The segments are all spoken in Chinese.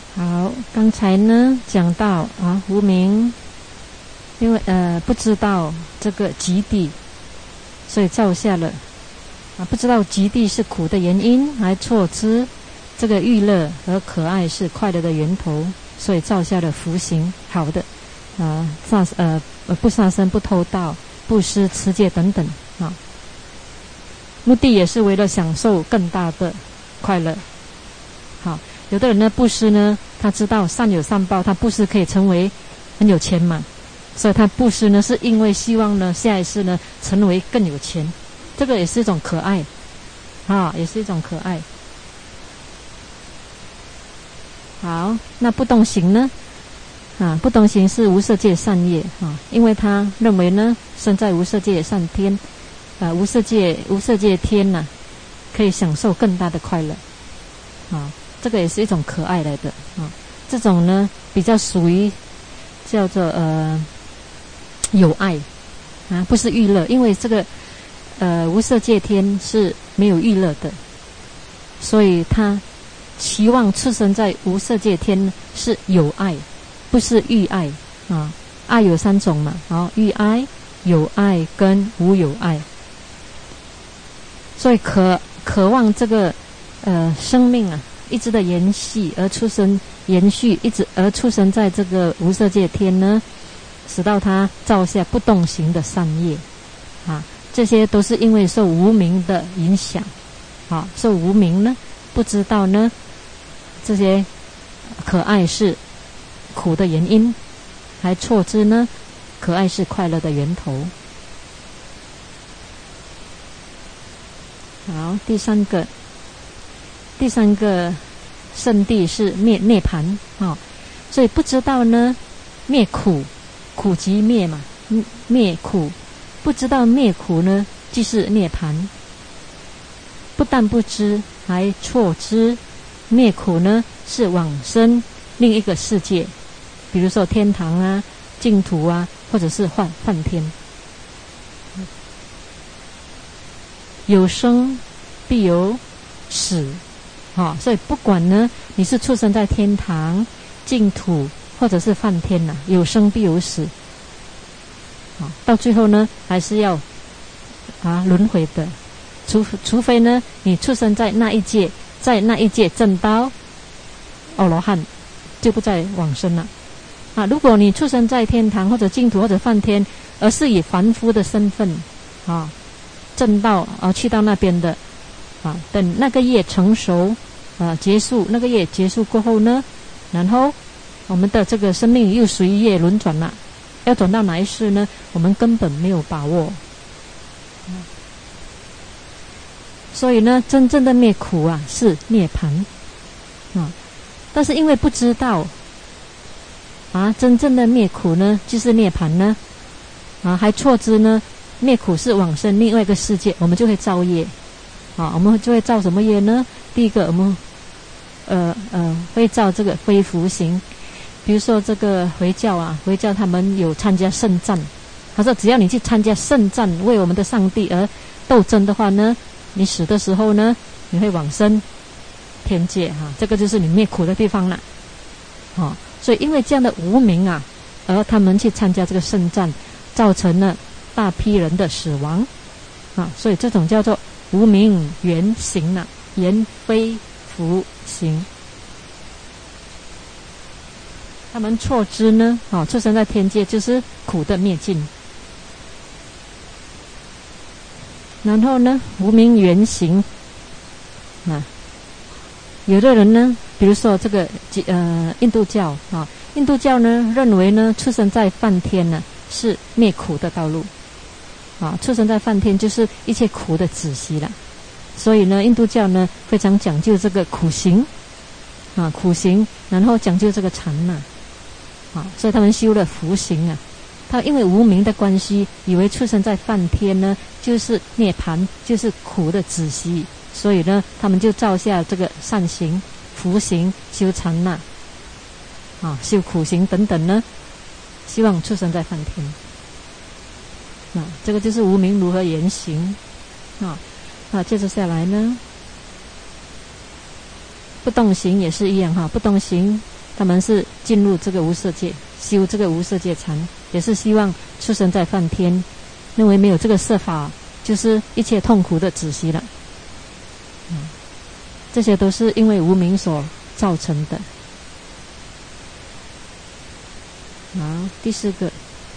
好，刚才呢讲到无明，因为不知道这个极地，所以造下了不知道极地是苦的原因，还错知这个欲乐和可爱是快乐的源头，所以造下了福行好的不杀生、不偷盗、布施、持戒等等目的也是为了享受更大的快乐。好，有的人呢布施呢，他知道善有善报，他布施可以成为很有钱嘛，所以他布施呢是因为希望呢下一世呢成为更有钱，这个也是一种可爱也是一种可爱。好，那不动行呢不动行是无色界善业因为他认为呢身在无色界善天无色界天可以享受更大的快乐这个也是一种可爱来的这种呢比较属于叫做有爱不是欲乐，因为这个无色界天是没有欲乐的，所以他期望出生在无色界天是有爱，不是欲爱爱有三种嘛欲爱、有爱跟无有爱，所以渴望这个生命一直的延续而出生，延续一直而出生在这个无色界天呢，使到他造下不动行的善业这些都是因为受无明的影响受无明呢不知道呢这些可爱是苦的原因，还错知呢可爱是快乐的源头。好，第三个圣地是涅槃所以不知道呢灭苦即灭嘛，灭苦不知道灭苦呢即是涅槃，不但不知还错知灭苦呢是往生另一个世界，比如说天堂净土或者是梵天。有生必有死所以不管呢你是出生在天堂、净土或者是梵天有生必有死到最后呢还是要轮回的，除非呢你出生在那一界，在那一界证到阿罗汉，就不再往生了如果你出生在天堂或者净土或者梵天，而是以凡夫的身份证到去到那边的等那个业成熟结束，那个业结束过后呢，然后我们的这个生命又随业轮转了，要转到哪一世呢？我们根本没有把握所以呢真正的灭苦是涅槃但是因为不知道真正的灭苦呢就是涅槃呢还错知呢灭苦是往生另外一个世界，我们就会造业我们就会造什么业呢？第一个我们会造这个非福行，比如说这个回教他们有参加圣战，他说只要你去参加圣战为我们的上帝而斗争的话呢，你死的时候呢你会往生天界这个就是你灭苦的地方了所以因为这样的无明而他们去参加这个圣战，造成了大批人的死亡所以这种叫做无明缘行缘非福行。他们错知呢出生在天界就是苦的灭尽，然后呢无明缘行有的人呢比如说这个印度教印度教呢认为呢出生在梵天呢是灭苦的道路出生在梵天就是一切苦的止息了，所以呢印度教呢非常讲究这个苦行苦行，然后讲究这个禅所以他们修了福行他因为无明的关系，以为出生在梵天呢就是涅槃，就是苦的止息，所以呢他们就造下这个善行、福行、修禅修苦行等等呢，希望出生在梵天这个就是无明如何言行接着下来呢不动行也是一样不动行他们是进入这个无色界，修这个无色界禅，也是希望出生在梵天，认为没有这个色法就是一切痛苦的止息了。这些都是因为无明所造成的。好，第4个，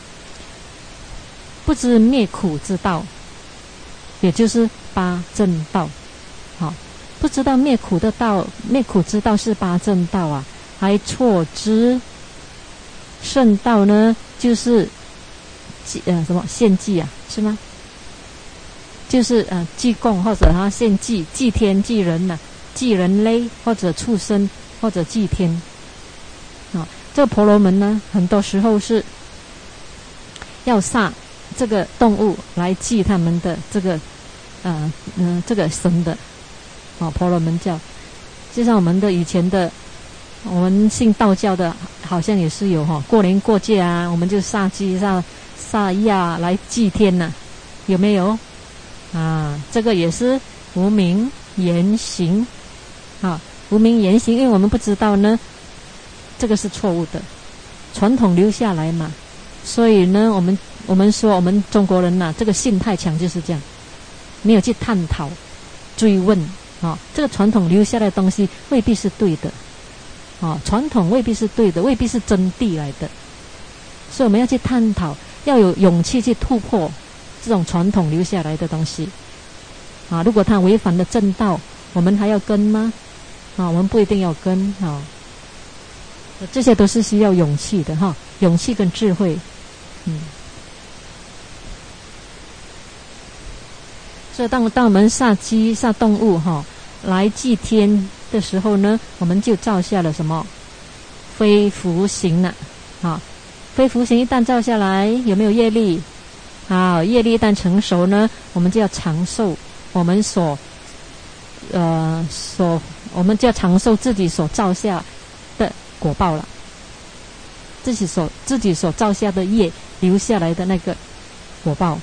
不知灭苦之道，也就是八正道。好，不知道灭苦的道，灭苦之道是八正道啊，还错知圣道呢，就是什么献祭啊，是吗？就是祭供或者献祭，祭天祭人呐、祭人类或者畜生或者祭天。这个婆罗门呢，很多时候是要杀这个动物来祭他们的这个这个神的。婆罗门教，就像我们的以前的，我们信道教的，好像也是有过年过节啊，我们就杀鸡杀鸭来祭天呐、有没有？这个也是无明言行。无明言行，因为我们不知道呢，这个是错误的，传统留下来嘛，所以呢，我们说我们中国人呐、这个性太强就是这样，没有去探讨、追问。这个传统留下来的东西未必是对的，传统未必是对的，未必是真谛来的，所以我们要去探讨，要有勇气去突破这种传统留下来的东西。如果它违反了正道，我们还要跟吗？我们不一定要跟。这些都是需要勇气的勇气跟智慧。所以当我们杀鸡杀动物来祭天的时候呢，我们就造下了什么非福行了。非福行一旦造下来，有没有业力？业力一旦成熟呢，我们就要长寿，我们就要长寿自己所造下的果报了，自己所造下的业留下来的那个果报。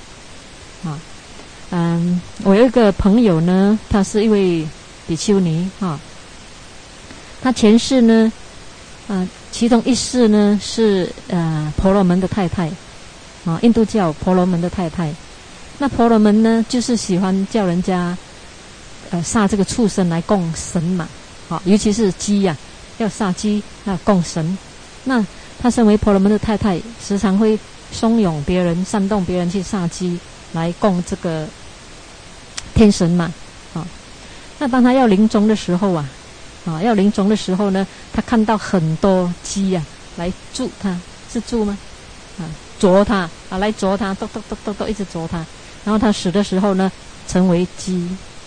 我有一个朋友呢，他是一位比丘尼他前世呢其中一世呢是婆罗门的太太印度教婆罗门的太太。那婆罗门呢，就是喜欢叫人家杀这个畜生来供神嘛，尤其是鸡呀，要杀鸡供神。那他身为婆罗门的太太，时常会怂恿别人、煽动别人去杀鸡来供这个天神嘛。那当他要临终的时候要临终的时候呢，他看到很多鸡来啄他，是啄吗？啄他来啄他，咚咚咚咚咚一直啄他，然后他死的时候呢，成为鸡。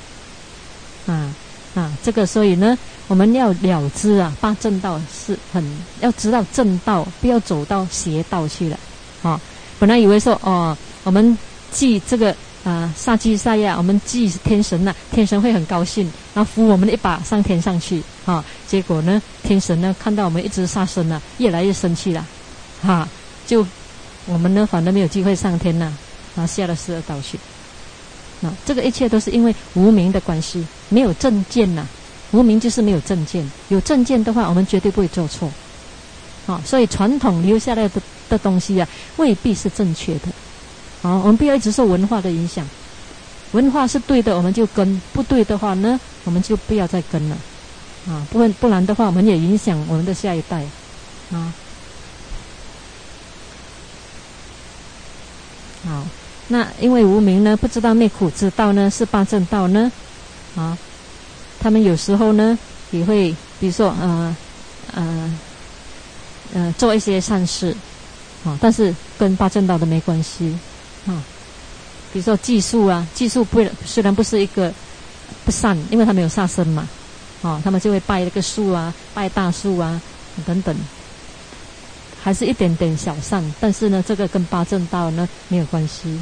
这个所以呢，我们要了知八正道是要知道正道，不要走到邪道去了。本来以为说我们祭这个杀鸡杀鸭，我们祭天神天神会很高兴，然后扶我们一把上天上去结果呢，天神呢看到我们一直杀生越来越生气了就我们呢反正没有机会上天然后下了12道去。这个一切都是因为无明的关系，没有正见无明就是没有正见，有正见的话，我们绝对不会做错。所以传统留下来的东西未必是正确的。我们不要一直受文化的影响，文化是对的我们就跟，不对的话呢，我们就不要再跟了不然的话，我们也影响我们的下一代好，那因为无明呢，不知道灭苦之道呢是八正道呢他们有时候呢也会比如说做一些善事但是跟八正道的没关系比如说技术虽然不是一个不善，因为他没有杀生嘛他们就会拜那个树拜大树等等，还是一点点小善，但是呢这个跟八正道呢没有关系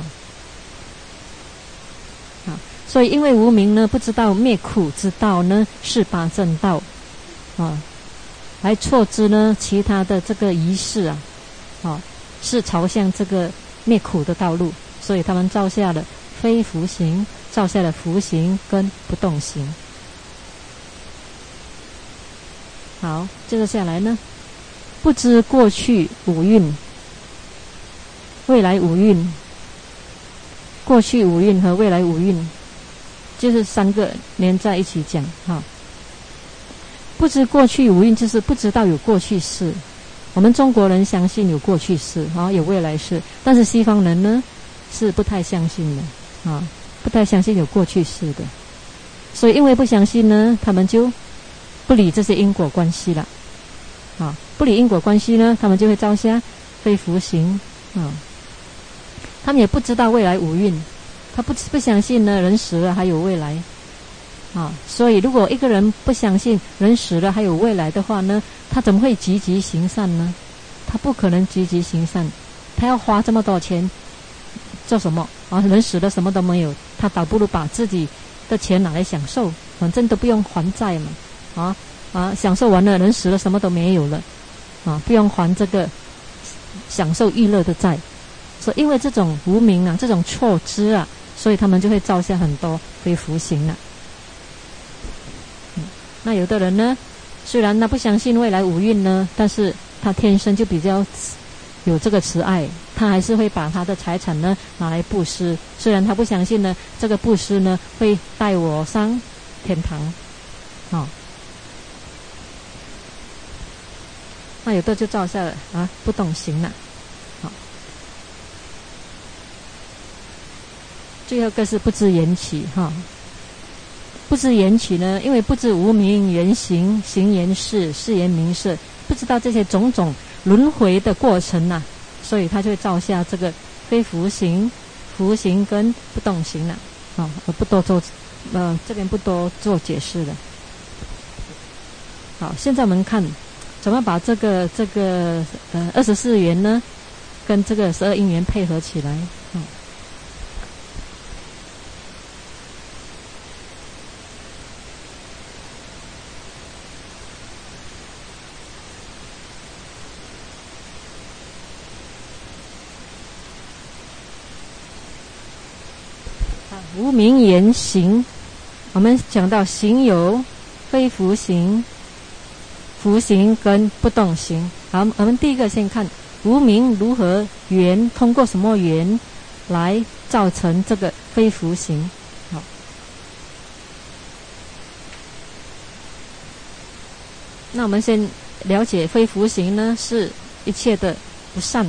所以因为无明呢，不知道灭苦之道呢是八正道来错知呢其他的这个仪式是朝向这个灭苦的道路，所以他们造下了非福行，造下了福行跟不动行好，接着下来呢，不知过去五蕴、未来五蕴。过去五蕴和未来五蕴，就是三个连在一起讲哈。不知过去五蕴，就是不知道有过去世。我们中国人相信有过去世啊，有未来世，但是西方人呢是不太相信的啊，不太相信有过去世的。所以因为不相信呢，他们就不理这些因果关系了啊，不理因果关系呢，他们就会造下非福行啊。他们也不知道未来五蕴，他不相信呢，人死了还有未来啊。所以如果一个人不相信人死了还有未来的话呢，他怎么会积极行善呢？他不可能积极行善，他要花这么多钱做什么啊？人死了什么都没有，他倒不如把自己的钱拿来享受，反正都不用还债嘛，享受完了，人死了什么都没有了啊，不用还这个享受娱乐的债。所以因为这种无明啊，这种错知啊，所以他们就会造下很多非福行了。那有的人呢，虽然他不相信未来五蕴呢，但是他天生就比较有这个慈爱，他还是会把他的财产呢拿来布施。虽然他不相信呢，这个布施呢会带我上天堂，那有的就造下了不动行了。最后一个是不知缘起不知缘起呢，因为不知无明缘行，行缘事，事缘名色，不知道这些种种轮回的过程啊，所以他就会造下这个非福行、福行跟不动行了我不多做这边不多做解释了。好，现在我们看怎么把这个24缘呢跟这个12因缘配合起来无明缘行，我们讲到行有非福行、福行跟不动行。好，我们第一个先看无明如何缘，通过什么缘来造成这个非福行。好，那我们先了解非福行呢，是一切的不善。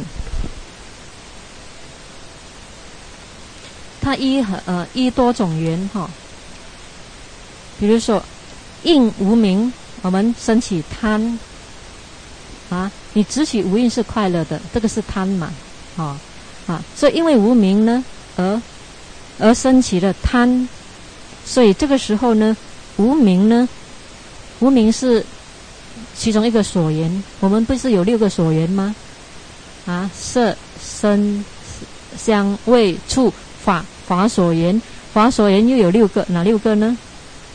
它依多种缘比如说应无明，我们升起贪你执取无印是快乐的，这个是贪嘛所以因为无明呢而升起了贪，所以这个时候呢无明是其中一个所缘。我们不是有6个所缘吗？色声香味触法所缘，法所缘又有6个，哪6个呢？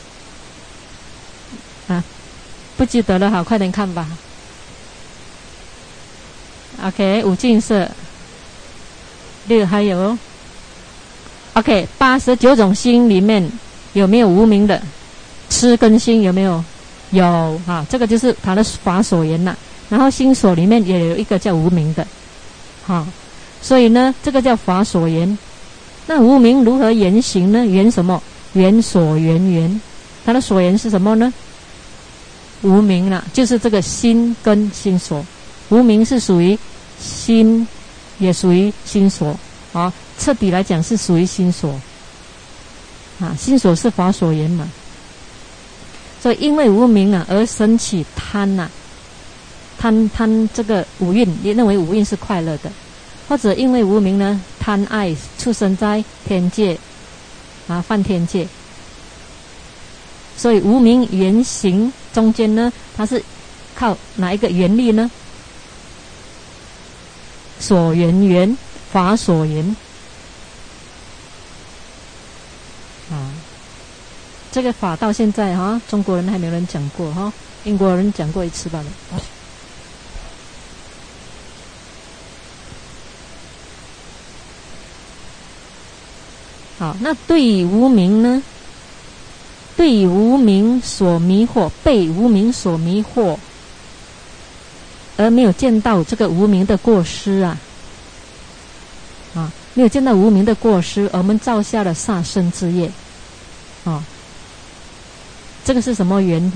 不记得了，好，快点看吧。OK， 五净色6，还有 OK 89种心里面有没有无明的？痴跟心有没有？有这个就是它的法所缘了。然后心所里面也有一个叫无明的所以呢这个叫法所缘。那无明如何缘行呢？缘什么？缘所缘。它的所缘是什么呢？无明了，就是这个心跟心所。无明是属于心，也属于心所彻底来讲是属于心所心所是法所缘嘛。所以因为无明而生起贪贪这个五蕴，你认为五蕴是快乐的，或者因为无明呢贪爱畜生在天界犯天界。所以无明缘行中间呢，它是靠哪一个缘力呢？所缘法所缘这个法到现在中国人还没有人讲过英国人讲过一次罢了。好，那对于无明呢？对于无明所迷惑，被无明所迷惑而没有见到这个无明的过失没有见到无明的过失，而我们造下了杀生之业这个是什么缘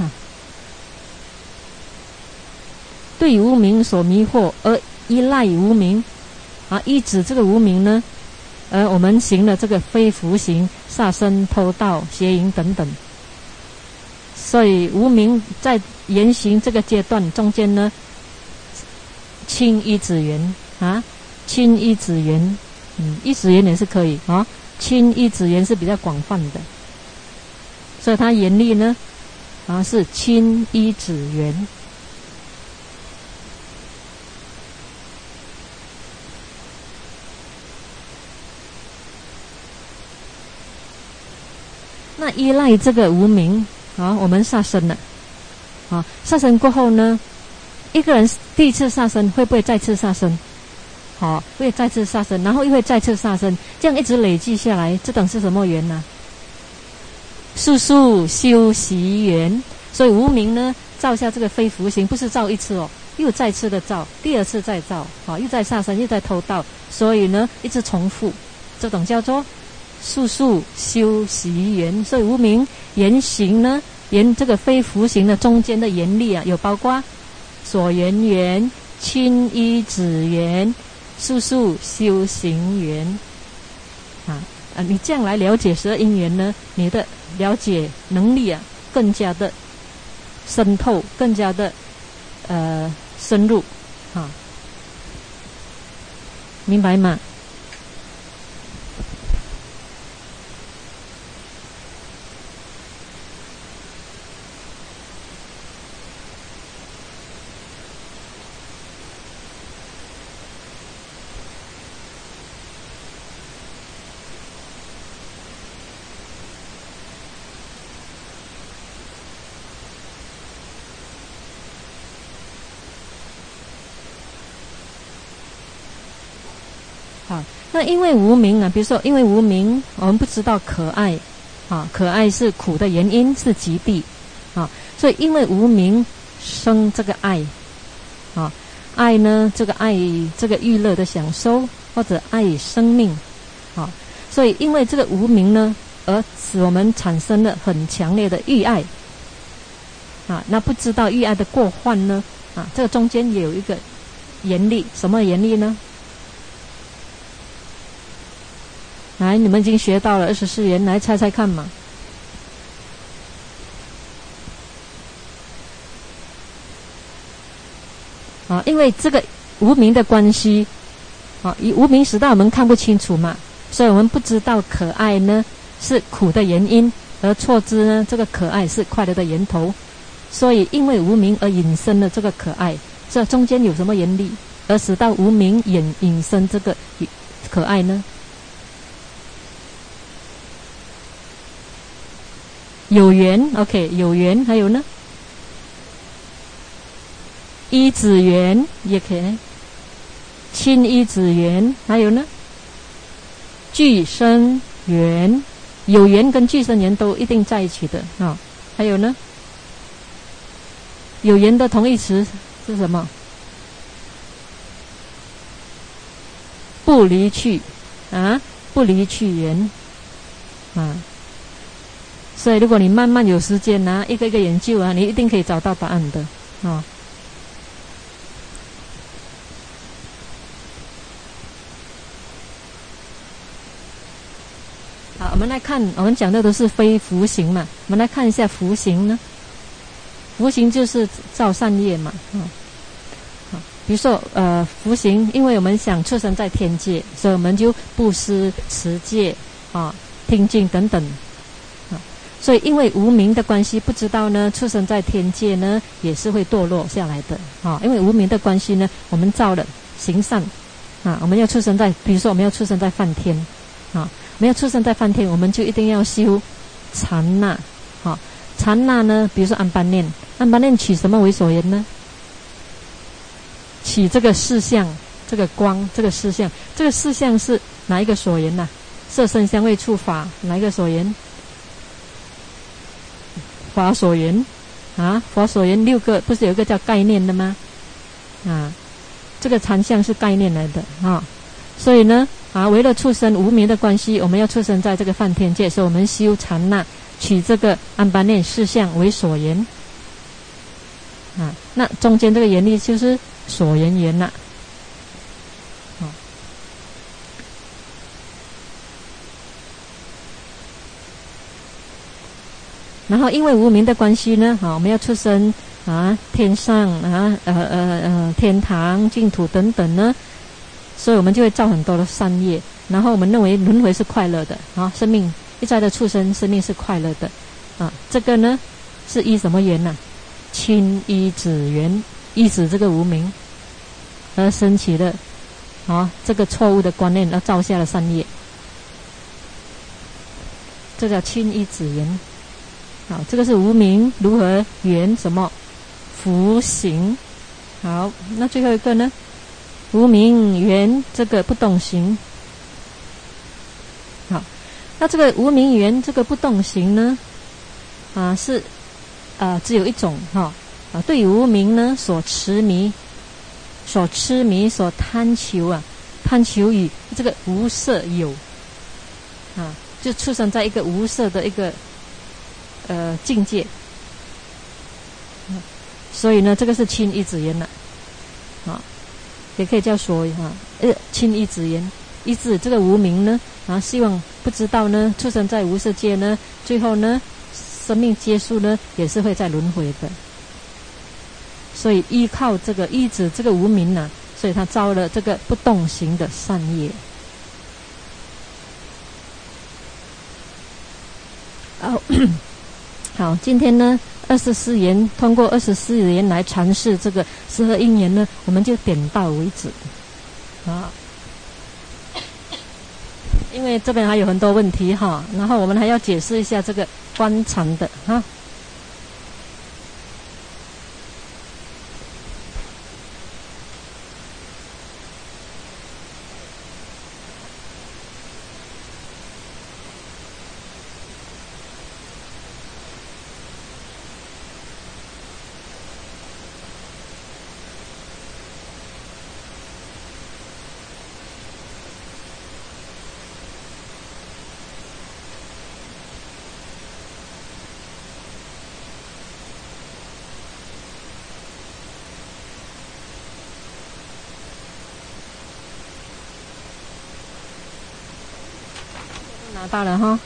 对无明所迷惑而依赖无明依止这个无明呢，而我们行了这个非福行、杀生、偷盗、邪淫等等。所以无明在言行这个阶段中间呢，轻依止缘轻依止缘，依止缘也是可以轻依止缘是比较广泛的，所以它严厉呢是轻依止缘。那依赖这个无明我们杀生了杀生过后呢，一个人第一次杀生会不会再次杀生？会再次杀生，然后又会再次杀生，这样一直累积下来，这等是什么缘呢？速速修习缘。所以无明呢，造下这个非福行，不是造一次又再次的造，第二次再造又在杀生，又在偷盗，所以呢一直重复，这种叫做速速修习缘。所以无明言行呢，言这个非福行的中间的言力有包括所缘缘、轻依止缘、速速修行缘你这样来了解12因缘呢，你的了解能力更加的渗透，更加的深入明白吗？那因为无明比如说因为无明我们不知道可爱可爱是苦的原因，是极地所以因为无明生这个爱爱呢，这个爱这个娱乐的享受，或者爱生命所以因为这个无明呢，而使我们产生了很强烈的欲爱那不知道欲爱的过患呢这个中间也有一个严厉，什么严厉呢？来，你们已经学到了24缘，来猜猜看嘛。因为这个无明的关系以无明使到我们看不清楚嘛，所以我们不知道可爱呢是苦的原因，而错知呢这个可爱是快乐的源头。所以因为无明而引生了这个可爱，这中间有什么原理而使到无明引生这个可爱呢？有缘 OK 有缘，还有呢依止缘也可以，亲依止缘，还有呢俱生缘，有缘跟俱生缘都一定在一起的还有呢有缘的同义词是什么？不离去不离去缘所以如果你慢慢有时间一个一个研究你一定可以找到答案的好，我们来看，我们讲的都是非福行嘛，我们来看一下福行呢。福行就是造善业嘛比如说福行，因为我们想出生在天界，所以我们就布施、持戒听经等等所以因为无明的关系，不知道呢出生在天界呢也是会堕落下来的因为无明的关系呢，我们造了行善我们要出生在，比如说我们要出生在梵天我们要出生在梵天，我们就一定要修禅那禅那呢，比如说安般念，安般念取什么为所缘呢？取这个事相，这个光，这个事相，这个事相是哪一个所缘呢？色声香味触法，哪一个所缘？法所缘法所缘6个，不是有一个叫概念的吗啊，这个禅相是概念来的啊。所以呢为了出生无明的关系，我们要出生在这个梵天界，所以我们修禅那，取这个安般念四相为所缘啊。那中间这个缘力就是所缘缘呐。然后因为无明的关系呢，我们要出生天上天堂净土等等呢，所以我们就会造很多的善业，然后我们认为轮回是快乐的生命一再的出生，生命是快乐的这个呢是依什么缘呢？亲依止缘，依止这个无明而升起的这个错误的观念，而造下了善业，这叫亲依止缘。好，这个是无明如何缘什么福行。好，那最后一个呢，无明缘这个不动行。好，那这个无明缘这个不动行呢是只有一种对于无明呢所痴迷所贪求贪求于这个无色有就出生在一个无色的一个境界，所以呢，这个是亲依止缘了，也可以叫所亲依止缘，依止这个无明呢，希望不知道呢，出生在无色界呢，最后呢，生命结束呢，也是会再轮回的，所以依靠这个依止这个无明呢，所以他造了这个不动行的善业。好，今天呢24言，通过24言来阐释这个12因缘呢，我们就点到为止因为这边还有很多问题然后我们还要解释一下这个观禅的拿到了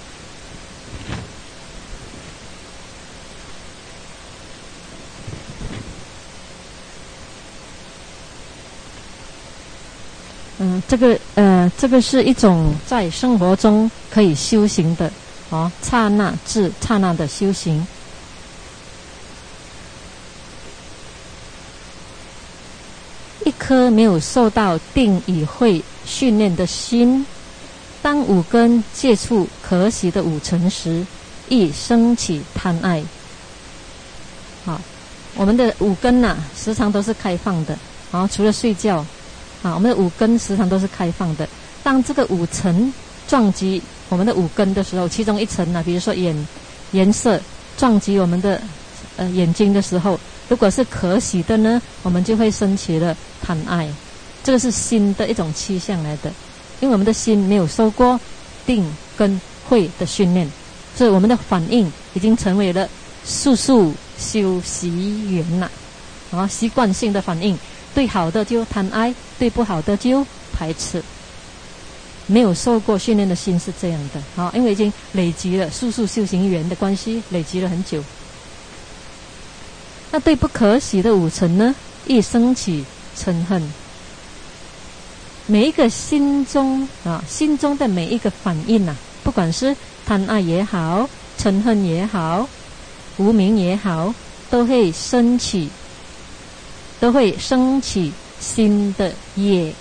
这个是一种在生活中可以修行的刹那至刹那的修行。一颗没有受到定与慧训练的心，当五根接触可喜的五尘时，易生起贪爱。我们的五根时常都是开放的除了睡觉我们的五根时常都是开放的。当这个五尘撞击我们的五根的时候，其中一层比如说颜色撞击我们的眼睛的时候，如果是可喜的呢，我们就会升起了贪爱。这个是心的一种气象来的，因为我们的心没有受过定跟慧的训练，所以我们的反应已经成为了速修习缘了习惯性的反应，对好的就贪爱，对不好的就排斥。没有受过训练的心是这样的因为已经累积了速修行缘的关系，累积了很久。那对不可喜的五尘呢，易生起嗔恨。每一个心中的每一个反应不管是贪爱也好，嗔恨也好，无明也好，都会升起新的业。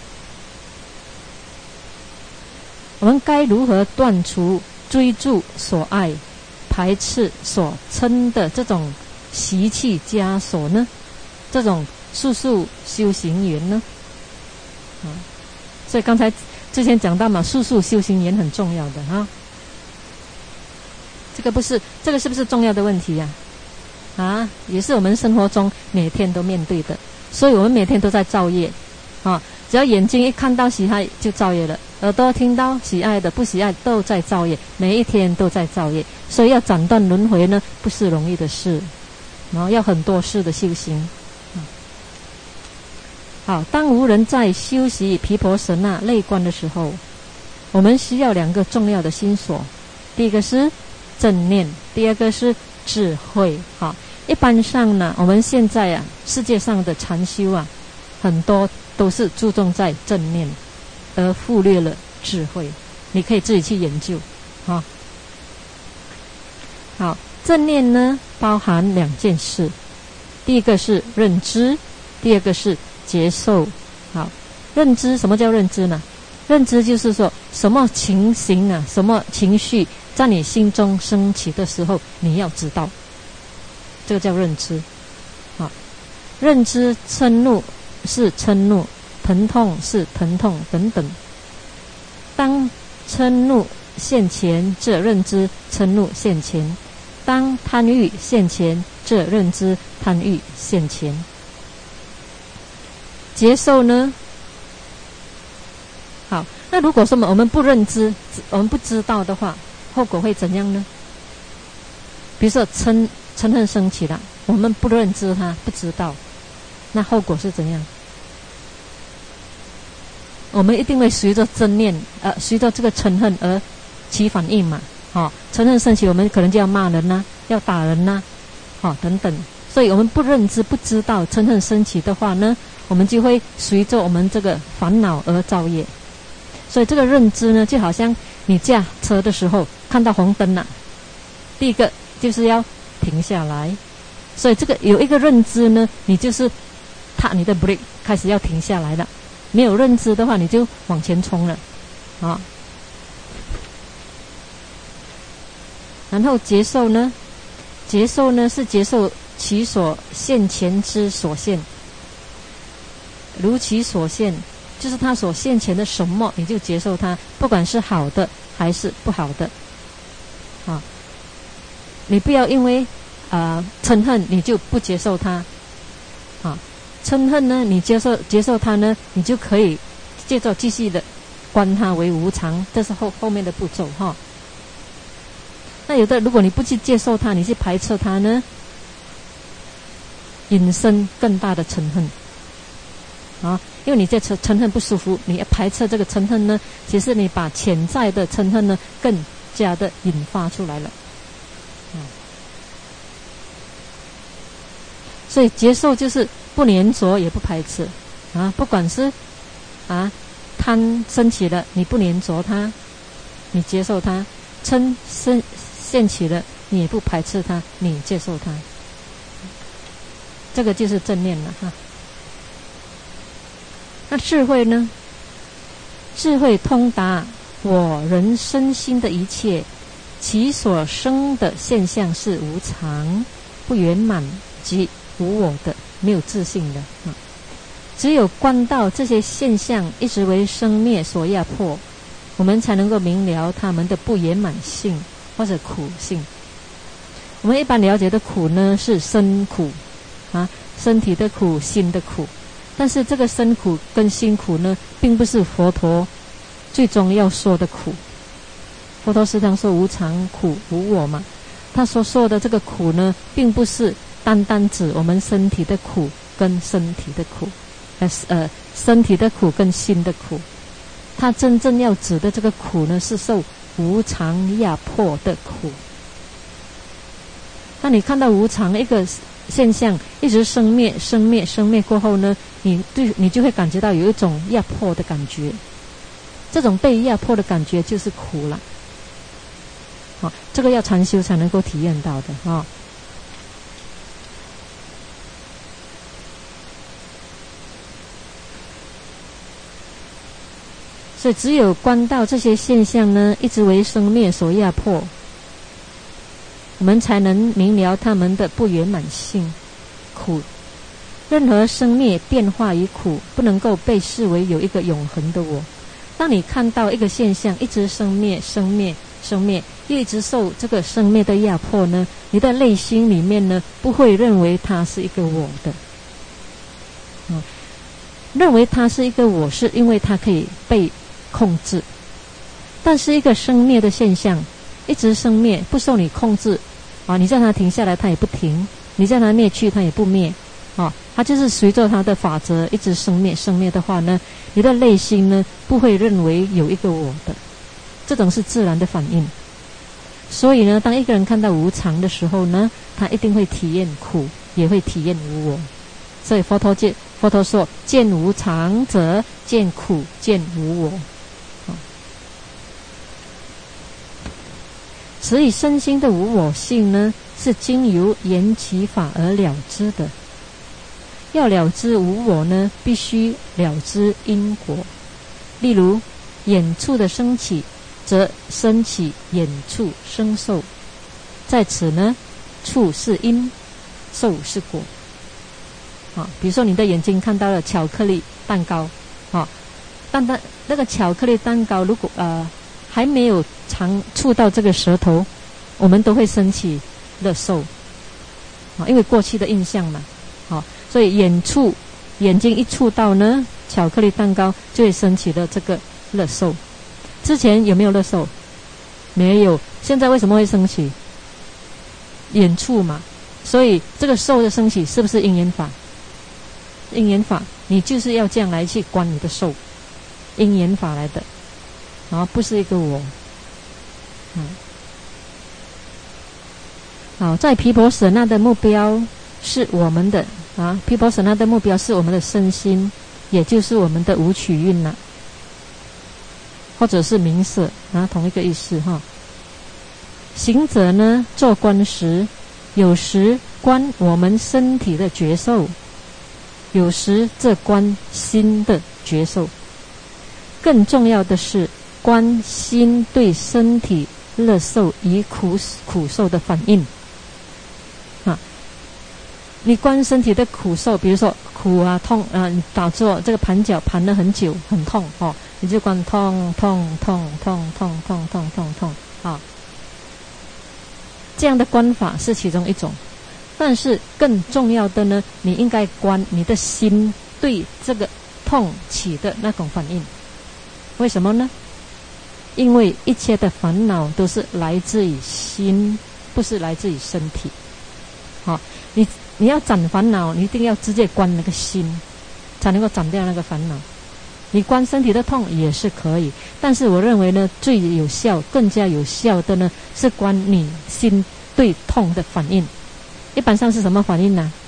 我们该如何断除追逐所爱、排斥所嗔的这种习气枷锁呢？这种速修行缘呢？所以刚才之前讲到嘛，速修行缘很重要的这个是不是重要的问题也是我们生活中每天都面对的所以我们每天都在造业啊。只要眼睛一看到喜爱就造业了，耳朵听到喜爱的不喜爱都在造业，每一天都在造业。所以要斩断轮回呢，不是容易的事，然后要很多事的修行。好，当无人在修习毗婆舍那内观的时候，我们需要2个重要的心所，第一个是正念，第二个是智慧。好，一般上呢，我们现在啊，世界上的禅修啊，很多都是注重在正念，而忽略了智慧。你可以自己去研究。好，正念呢包含2件事，第一个是认知，第二个是接受。好，认知，什么叫认知呢？认知就是说，什么情形啊，什么情绪在你心中升起的时候，你要知道，这个叫认知。好，认知嗔怒是嗔怒，疼痛是疼痛等等。当嗔怒现前，这认知嗔怒现前；当贪欲现前，这认知贪欲现前。接受呢？好，那如果说我们不认知，我们不知道的话，后果会怎样呢？比如说嗔恨升起了，我们不认知它，不知道，那后果是怎样？我们一定会随着正念，随着这个嗔恨而起反应嘛。嗔恨升起，我们可能就要骂人啦，要打人啦，等等。所以我们不认知、不知道嗔恨升起的话呢，我们就会随着我们这个烦恼而造业。所以这个认知呢，就好像你驾车的时候看到红灯了，第一个就是要停下来。所以这个有一个认知呢，你就是踏你的 brake 开始要停下来了。没有认知的话，你就往前冲了，然后接受呢？接受呢是接受其所现前之所现，如其所现，就是他所现前的什么，你就接受它，不管是好的还是不好的。你不要因为嗔恨你就不接受它。嗔恨呢，你接受它呢，你就可以接着继续的观它为无常，这是后面的步骤哈。那有的如果你不去接受它，你去排斥它呢，引生更大的嗔恨因为你在嗔恨不舒服，你要排斥这个嗔恨呢，其实你把潜在的嗔恨呢更加的引发出来了。所以接受就是不粘着也不排斥不管是贪升起了，你不粘着它，你接受它；嗔现起了，你也不排斥它，你接受它。这个就是正念了那智慧呢？智慧通达我人身心的一切，其所生的现象是无常、不圆满及无我的，没有自性的只有观到这些现象一直为生灭所压迫，我们才能够明了他们的不圆满性或者苦性。我们一般了解的苦呢，是身苦身体的苦、心的苦。但是这个身苦跟心苦呢，并不是佛陀最终要说的苦。佛陀时常说无常、苦、无我嘛，他所说的这个苦呢，并不是单单指我们身体的苦跟身体的苦，身体的苦跟心的苦。他真正要指的这个苦呢，是受无常压迫的苦。那你看到无常一个现象一直生灭过后呢，你就会感觉到有一种压迫的感觉，这种被压迫的感觉就是苦了。这个要禅修才能够体验到的所以只有观到这些现象呢，一直为生灭所压迫，我们才能明了他们的不圆满性、苦。任何生灭变化与苦，不能够被视为有一个永恒的我。当你看到一个现象一直生灭，又一直受这个生灭的压迫呢，你的内心里面呢，不会认为它是一个我的认为它是一个我，是因为它可以被控制。但是一个生灭的现象，一直生灭，不受你控制啊！你叫它停下来，它也不停；你叫它灭去，它也不灭啊！它就是随着它的法则一直生灭。生灭的话呢，你的内心呢不会认为有一个我的，这种是自然的反应。所以呢，当一个人看到无常的时候呢，他一定会体验苦，也会体验无我。所以佛陀说：见无常者，见苦，见无我。所以身心的无我性呢，是经由缘起法而了知的。要了知无我呢，必须了知因果。例如眼处的升起，则升起眼处生受，在此呢，处是因，受是果。比如说你的眼睛看到了巧克力蛋糕，但那个巧克力蛋糕如果还没有触到这个舌头，我们都会升起乐受，因为过去的印象嘛，所以眼睛一触到呢巧克力蛋糕，就会升起了这个乐受。之前有没有乐受？没有。现在为什么会升起？眼触嘛，所以这个受的升起是不是因缘法？因缘法，你就是要这样来去观你的受，因缘法来的，不是一个我。好，在毗婆舍那的目标是我们的毗婆舍那的目标是我们的身心，也就是我们的五取蕴了，或者是名色同一个意思行者呢做观时，有时观我们身体的觉受，有时这观心的觉受。更重要的是观心对身体乐受与苦受的反应。你观身体的苦受，比如说苦痛你导致这个盘脚盘了很久很痛你就观痛痛痛痛痛痛痛痛痛这样的观法是其中一种。但是更重要的呢，你应该观你的心对这个痛起的那种反应。为什么呢？因为一切的烦恼都是来自于心，不是来自于身体。你要斩烦恼，你一定要直接观那个心，才能够斩掉那个烦恼。你观身体的痛也是可以，但是我认为呢，最有效、更加有效的呢，是观你心对痛的反应。一般上是什么反应呢？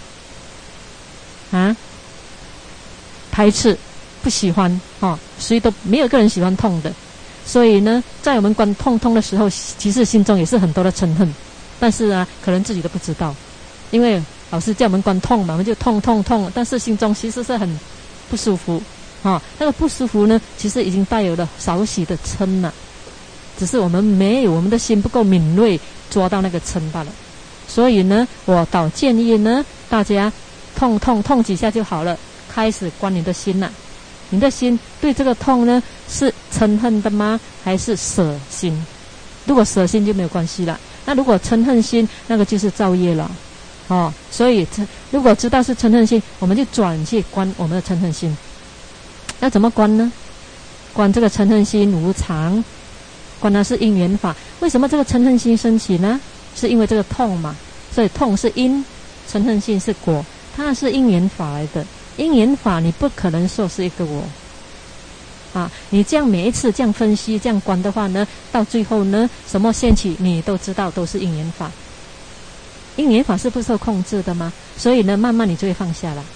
排斥，不喜欢所以都没有一个人喜欢痛的。所以呢，在我们观痛的时候，其实心中也是很多的嗔恨，但是可能自己都不知道。因为老师叫我们观痛嘛，我们就痛，但是心中其实是很不舒服那个不舒服呢，其实已经带有了少许的嗔了，只是我们的心不够敏锐，抓到那个嗔罢了。所以呢，我倒建议呢，大家痛几下就好了，开始观你的心了。你的心对这个痛呢，是嗔恨的吗？还是舍心？如果舍心就没有关系了，那如果嗔恨心，那个就是造业了所以如果知道是嗔恨心，我们就转去观我们的嗔恨心。要怎么观呢？观这个嗔恨心无常，观它是因缘法。为什么这个嗔恨心升起呢？是因为这个痛嘛，所以痛是因，嗔恨心是果，它是因缘法来的。因缘法你不可能说是一个我你这样每一次这样分析这样观的话呢，到最后呢，什么现起你都知道都是因缘法。因缘法是不受控制的吗？所以呢，慢慢你就会放下了。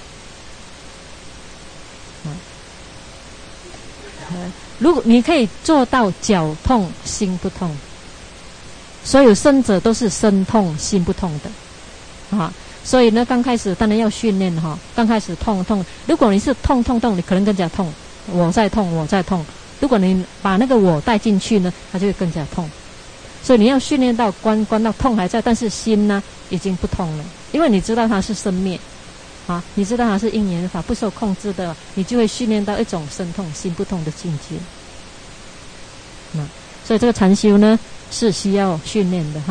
如果你可以做到脚痛心不痛，所有生者都是身痛心不痛的所以呢，刚开始当然要训练刚开始痛，如果你是痛，你可能更加痛，我在痛。如果你把那个我带进去呢，它就会更加痛。所以你要训练到观到痛还在，但是心呢已经不痛了，因为你知道它是生灭你知道它是因缘法，不受控制的，你就会训练到一种身痛心不痛的境界。所以这个禅修呢是需要训练的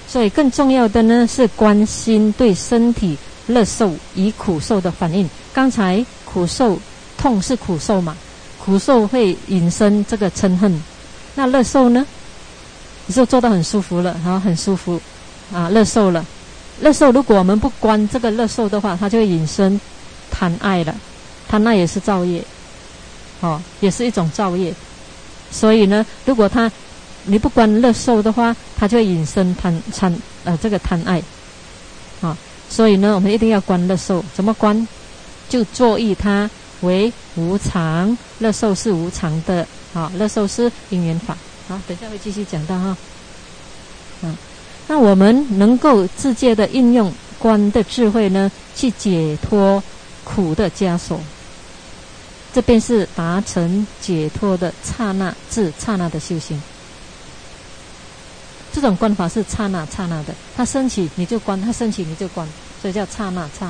所以更重要的呢是关心对身体乐受与苦受的反应。刚才苦受痛是苦受嘛，苦受会引申这个嗔恨，那乐受呢，你就做得很舒服了，很舒服啊，乐受了。乐受如果我们不观这个乐受的话，它就会引申贪爱了，贪爱也是造业，也是一种造业。所以呢，如果你不观乐受的话，它就会引申这个贪爱，所以呢，我们一定要观乐受。怎么观？就作意它为无常，乐受是无常的，乐受是因缘法。好，等一下会继续讲到哈。那我们能够直接的运用观的智慧呢，去解脱苦的枷锁。这便是达成解脱的刹那至刹那的修行。这种观法是刹那刹那的，它升起你就观，它升起你就观，所以叫刹那刹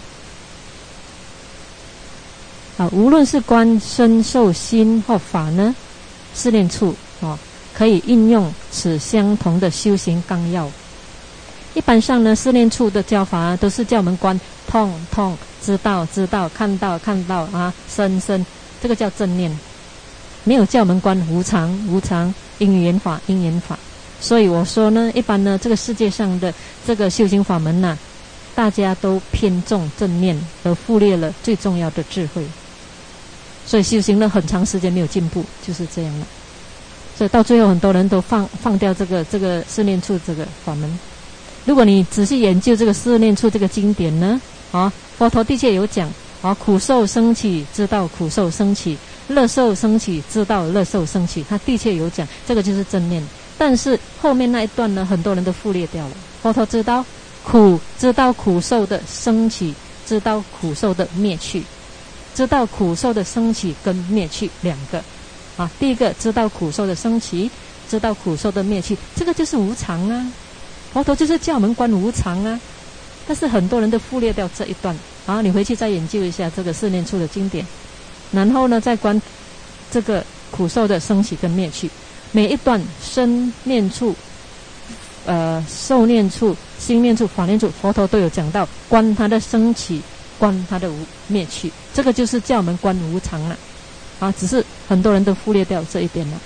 那无论是观身受心或法呢，试炼处可以应用此相同的修行纲要。一般上呢，试炼处的教法都是叫我们观痛痛，知道知道，看到看到生生，这个叫正念，没有叫我们观无常无常，因缘法因缘法。所以我说呢，一般呢，这个世界上的这个修行法门大家都偏重正念，而忽略了最重要的智慧，所以修行了很长时间没有进步，就是这样了。所以到最后很多人都放掉这个试炼处这个法门。如果你仔细研究这个试炼处这个经典呢，佛陀的确有讲苦受升起，知道苦受升起；乐受升起，知道乐受升起。他的确有讲，这个就是正念。但是后面那一段呢，很多人都忽略掉了。佛陀知道苦，知道苦受的升起，知道苦受的灭去，知道苦受的升起跟灭去两个。第一个知道苦受的升起，知道苦受的灭去，这个就是无常啊。佛陀就是叫我们观无常啊。但是很多人都忽略掉这一段。你回去再研究一下这个试炼处的经典，然后呢再观这个苦受的升起跟灭去。每一段生念处、受念处、心念处、法念处，佛陀都有讲到观它的升起，观它的灭去。这个就是叫我们观无常了。只是很多人都忽略掉这一点了。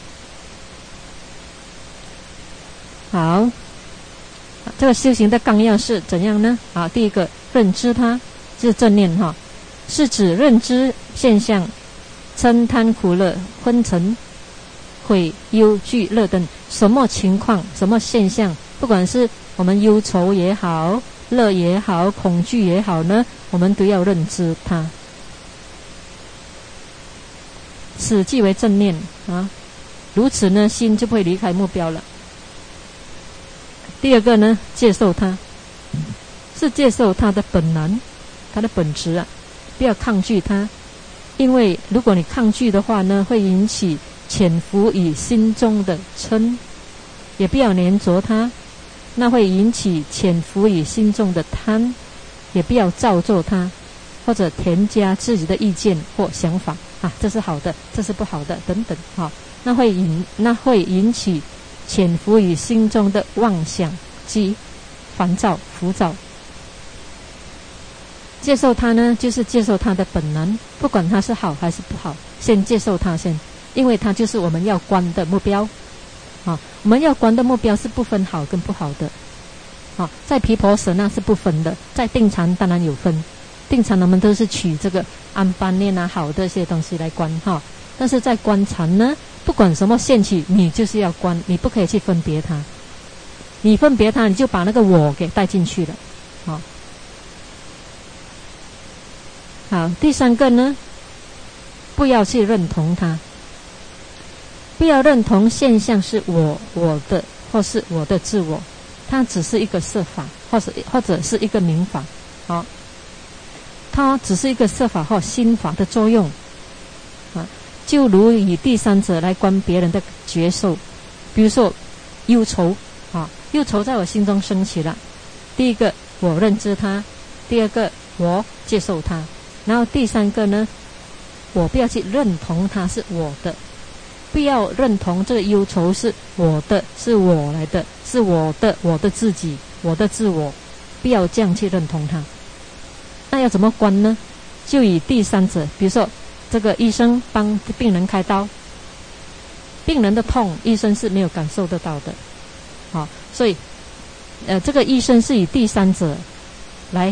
好，这个修行的纲要是怎样呢？第一个认知它，就是正念是指认知现象、嗔贪苦乐、昏沉、悔忧惧乐等什么情况、什么现象，不管是我们忧愁也好、乐也好、恐惧也好呢，我们都要认知它。此即为正念如此呢，心就不会离开目标了。第二个呢，接受它，是接受它的本然，它的本质不要抗拒它。因为如果你抗拒的话呢，会引起潜伏于心中的嗔，也不要黏着它，那会引起潜伏于心中的贪，也不要造作它，或者添加自己的意见或想法这是好的，这是不好的等等那会引起潜伏于心中的妄想及烦躁浮躁。接受它呢，就是接受它的本能，不管它是好还是不好，先接受它先，因为它就是我们要观的目标我们要观的目标是不分好跟不好的在毗婆舍那是不分的，在定禅当然有分。定禅我们都是取这个安般念好的一些东西来观但是在观禅呢，不管什么现起，你就是要观，你不可以去分别它。你分别它，你就把那个我给带进去了好，第三个呢，不要去认同它，不要认同现象是我的或是我的自我，它只是一个色法，或者是一个名法它只是一个色法或心法的作用就如以第三者来观别人的觉受。比如说忧愁忧愁在我心中升起了，第一个我认知它，第二个我接受它，然后第三个呢，我不要去认同它是我的。 不要认同这个忧愁是我的，是我来的，是我的，我的自己，我的自我，不要这样去认同它。那要怎么观呢？就以第三者，比如说这个医生帮病人开刀，病人的痛医生是没有感受得到的，所以这个医生是以第三者来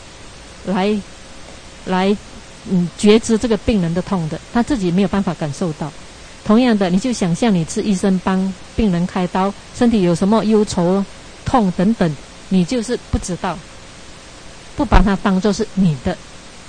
觉知这个病人的痛的，他自己没有办法感受到。同样的，你就想象你是医生帮病人开刀，身体有什么忧愁、痛等等，你就是不知道，不把它当作是你的，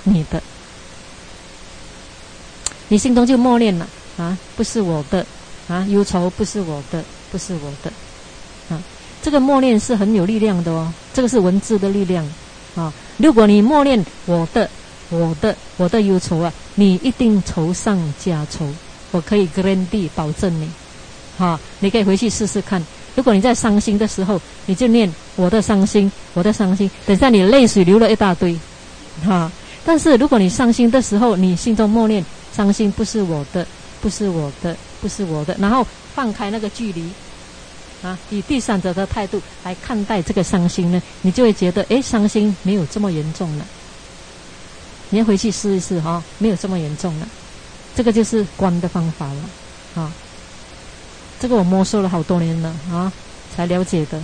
你心中就默念了不是我的忧愁不是我的，不是我的这个默念是很有力量的哦，这个是文字的力量如果你默念我的忧愁你一定愁上加愁，我可以 guarantee 保证你你可以回去试试看。如果你在伤心的时候，你就念我的伤心，我的伤心，等下你泪水流了一大堆但是如果你伤心的时候，你心中默念伤心不是我的，不是我的，不是我的，然后放开那个距离以第三者的态度来看待这个伤心呢，你就会觉得伤心没有这么严重了。你要回去试一试没有这么严重了。这个就是观的方法了这个我摸索了好多年了才了解的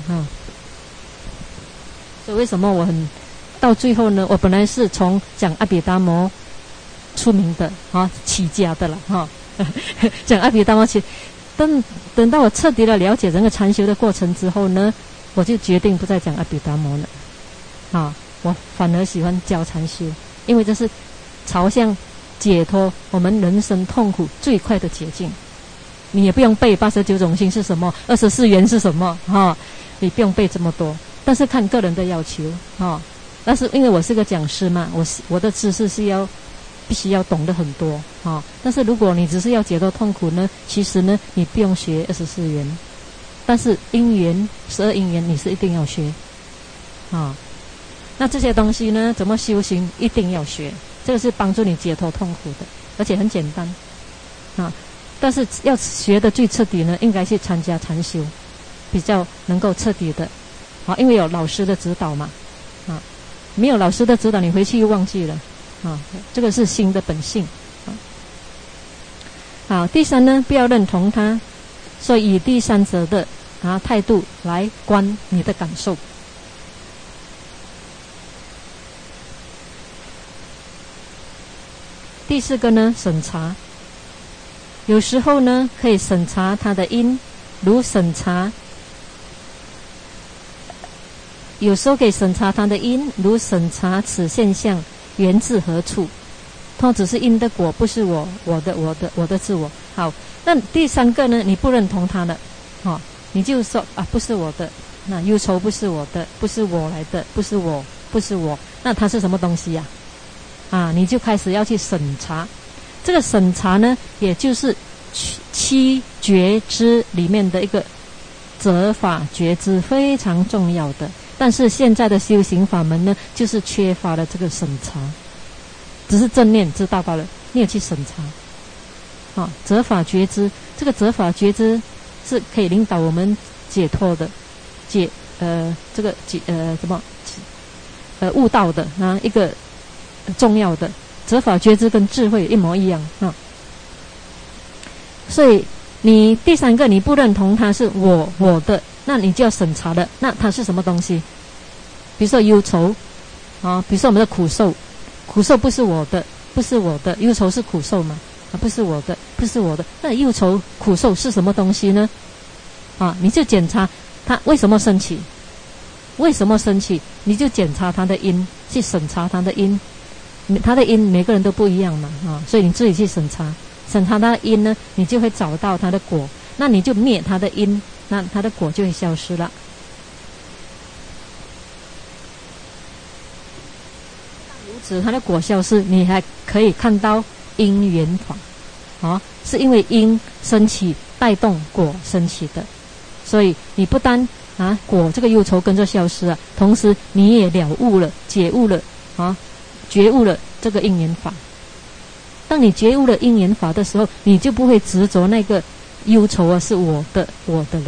所以为什么我到最后呢，我本来是从讲阿毗达摩出名的起家的了讲阿毗达摩等到我彻底的了解整个禅修的过程之后呢，我就决定不再讲阿毗达摩了我反而喜欢教禅修，因为这是朝向解脱我们人生痛苦最快的捷径。你也不用背89种心是什么，24缘是什么你不用背这么多，但是看个人的要求但是因为我是个讲师嘛，我的知识是必须要懂得很多但是如果你只是要解脱痛苦呢，其实呢你不用学24缘，但是因缘12因缘你是一定要学那这些东西呢怎么修行一定要学，这个是帮助你解脱痛苦的，而且很简单但是要学的最彻底呢，应该去参加禅修，比较能够彻底的因为有老师的指导嘛没有老师的指导，你回去又忘记了这个是心的本性好，第三呢，不要认同它，所以以第三者的态度来观你的感受。第四个呢，审查。有时候呢，可以审查它的因，如审查；有时候可以审查它的因，如审查此现象源自何处。它只是因的果，不是我的自我。好，那第三个呢，你不认同它的，你就说不是我的，那忧愁不是我的，不是我来的，不是我，那它是什么东西呀？你就开始要去审查。这个审查呢，也就是七觉知里面的一个责法觉知，非常重要的。但是现在的修行法门呢，就是缺乏了这个审查，只是正念知道罢了，没有去审查。责法觉知，这个责法觉知是可以领导我们解脱的，悟道的一个重要的。责法觉知跟智慧一模一样所以你第三个你不认同它是我的，那你就要审查的，那它是什么东西？比如说忧愁比如说我们的苦受不是我的，不是我的，忧愁是苦受嘛不是我的，不是我的，那忧愁苦受是什么东西呢？你就检查它为什么生气，你就检查它的因，去审查它的因。它的因每个人都不一样嘛所以你自己去审查它的因呢，你就会找到它的果，那你就灭它的因，那它的果就会消失了。如此它的果消失，你还可以看到因缘法是因为因升起带动果升起的，所以你不单果这个忧愁跟着消失同时你也了悟了，解悟了觉悟了这个因缘法。 当你觉悟了因缘法的时候，你就不会执着那个忧愁啊，是我的了。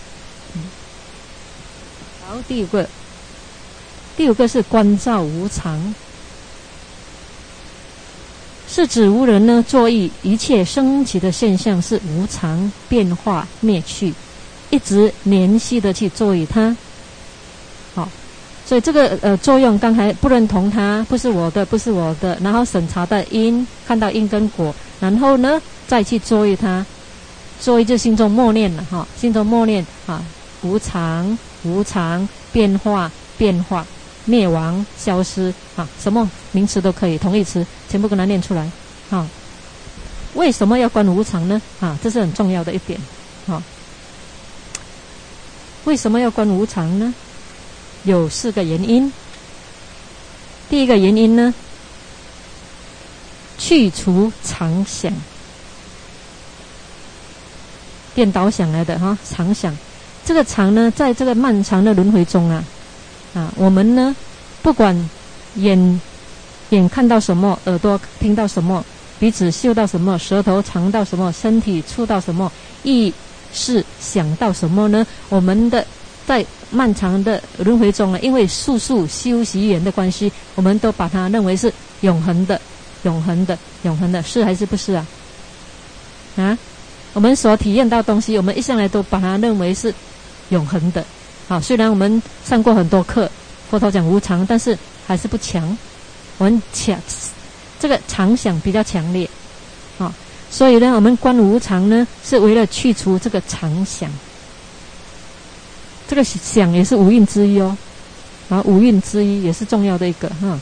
好，第五个是观照无常，是指无人呢作意一切升起的现象是无常变化灭去，一直连续的去作意它。好，所以这个作用刚才不认同它，不是我的，然后审查的因，看到因跟果，然后呢再去作意它，作意就心中默念了哈，心中默念啊，无常变化灭亡消失啊，什么名词都可以，同义词全部跟它念出来啊。为什么要观无常呢？啊，这是很重要的一点啊。为什么要观无常呢？有4个原因。第一个原因呢，去除常想，颠倒想来的哈，常想。这个常呢，在这个漫长的轮回中啊，我们呢，不管眼看到什么，耳朵听到什么，鼻子嗅到什么，舌头尝到什么，身体触到什么，意识想到什么呢？我们的在漫长的轮回中啊，因为数修习缘的关系，我们都把它认为是永恒的，是还是不是啊？我们所体验到东西，我们一向来都把它认为是永恒的。好，虽然我们上过很多课，佛陀讲无常，但是还是不强。我们这个常想比较强烈，所以呢，我们观无常呢，是为了去除这个常想。这个想也是五蕴之一哦，五蕴之一也是重要的一个哈。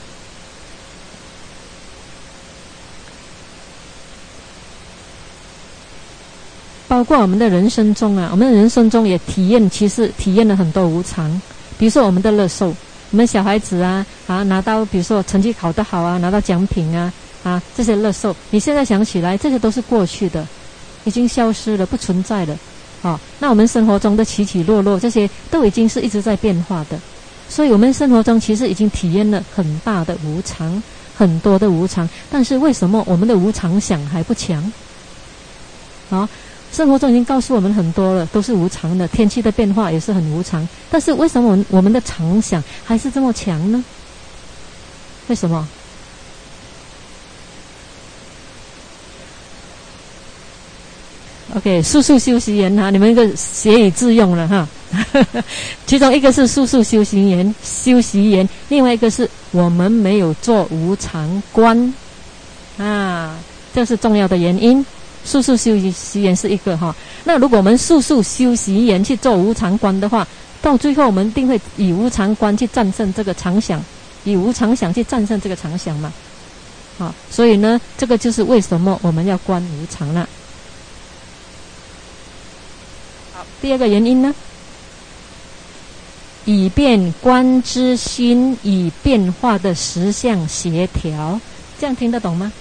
包括我们的人生中啊，我们的人生中也其实体验了很多无常。比如说我们的乐受，我们小孩子拿到比如说成绩考得好啊，拿到奖品这些乐受，你现在想起来，这些都是过去的，已经消失了，不存在了。那我们生活中的起起落落，这些都已经是一直在变化的。所以我们生活中其实已经体验了很大的无常，很多的无常。但是为什么我们的无常想还不强？生活中已经告诉我们很多了，都是无常的，天气的变化也是很无常。但是为什么我们的常想还是这么强呢？为什么？OK， 速修习缘你们一个学以致用了哈。其中一个是速修习缘，另外一个是我们没有做无常观这是重要的原因。速修习缘是一个那如果我们速修习缘去做无常观的话，到最后我们一定会以无常观去战胜这个常想，以无常想去战胜这个常想嘛。所以呢，这个就是为什么我们要观无常了。第二个原因呢，以便观之心与变化的实相协调，这样听得懂吗？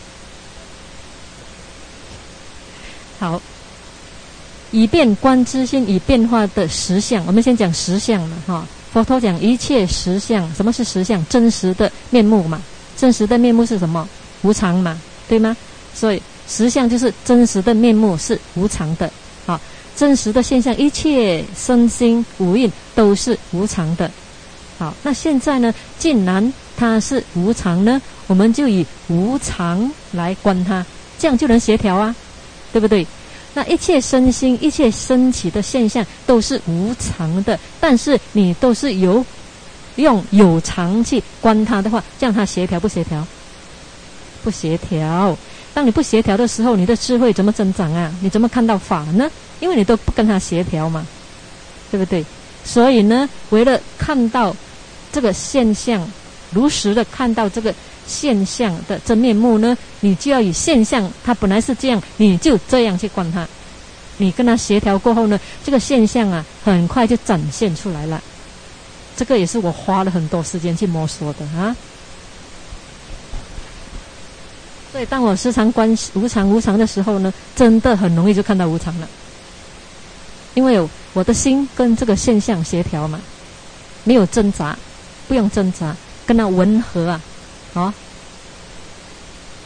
好，以便观之心与变化的实相，我们先讲实相嘛佛陀讲一切实相，什么是实相？真实的面目嘛。真实的面目是什么？无常嘛，对吗？所以实相就是真实的面目是无常的。真实的现象，一切身心五蕴都是无常的。好，那现在呢，既然它是无常呢，我们就以无常来观它，这样就能协调对不对？那一切身心一切升起的现象都是无常的，但是你都是用有常去观它的话，这样它协调不协调？不协调。当你不协调的时候，你的智慧怎么增长你怎么看到法呢？因为你都不跟它协调嘛，对不对？所以呢，为了看到这个现象，如实的看到这个现象的真面目呢，你就要以现象它本来是这样，你就这样去观它。你跟它协调过后呢，这个现象很快就展现出来了。这个也是我花了很多时间去摸索的所以当我时常观无常的时候呢，真的很容易就看到无常了。因为我的心跟这个现象协调嘛，没有挣扎，不用挣扎，跟它吻合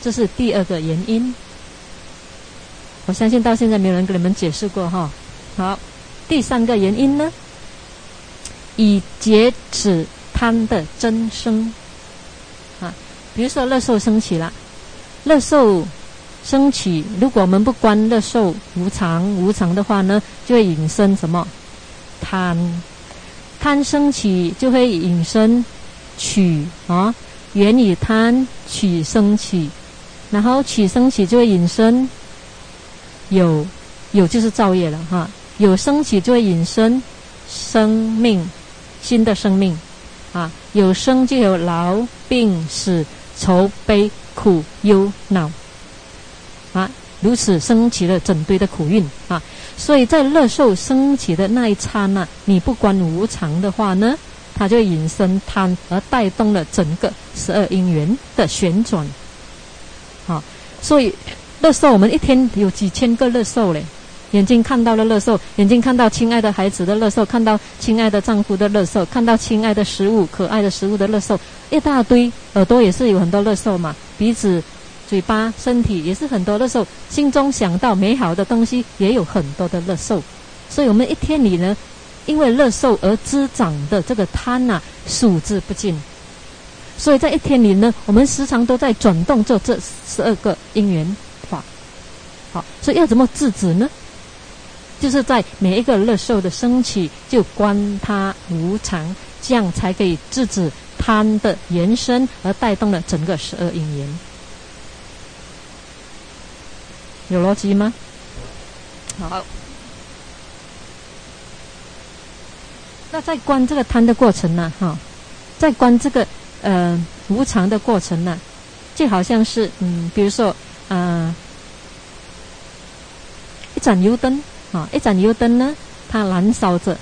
这是第二个原因。我相信到现在没有人跟你们解释过哈。好，第三个原因呢，以截止贪的增生啊。比如说乐受升起了，乐受升起，如果我们不观乐受无常的话呢，就会引生什么？贪。贪升起就会引生取啊，缘以贪取升起，然后取升起就会引生有就是造业了哈。有升起就会引生生命，新的生命啊。有生就有老病死愁悲苦忧恼啊，如此升起了整堆的苦运啊。所以在乐受升起的那一刹那，你不观无常的话呢，它就引生贪，而带动了整个12因缘的旋转。好，所以乐受我们一天有几千个乐受嘞，眼睛看到了乐受，眼睛看到亲爱的孩子的乐受，看到亲爱的丈夫的乐受，看到亲爱的食物可爱的食物的乐受，一大堆。耳朵也是有很多乐受嘛，鼻子嘴巴身体也是很多乐受，心中想到美好的东西也有很多的乐受。所以我们一天里呢，因为乐受而滋长的这个贪啊，数之不尽。所以在一天里呢，我们时常都在转动这12个因缘法。好，所以要怎么制止呢？就是在每一个乐受的升起，就观它无常，这样才可以制止贪的延伸，而带动了整个12因缘。有逻辑吗？好。那在观这个贪的过程呢，在观这个无常的过程呢，就好像是比如说一盏油灯啊，一盏油灯呢，它燃烧着，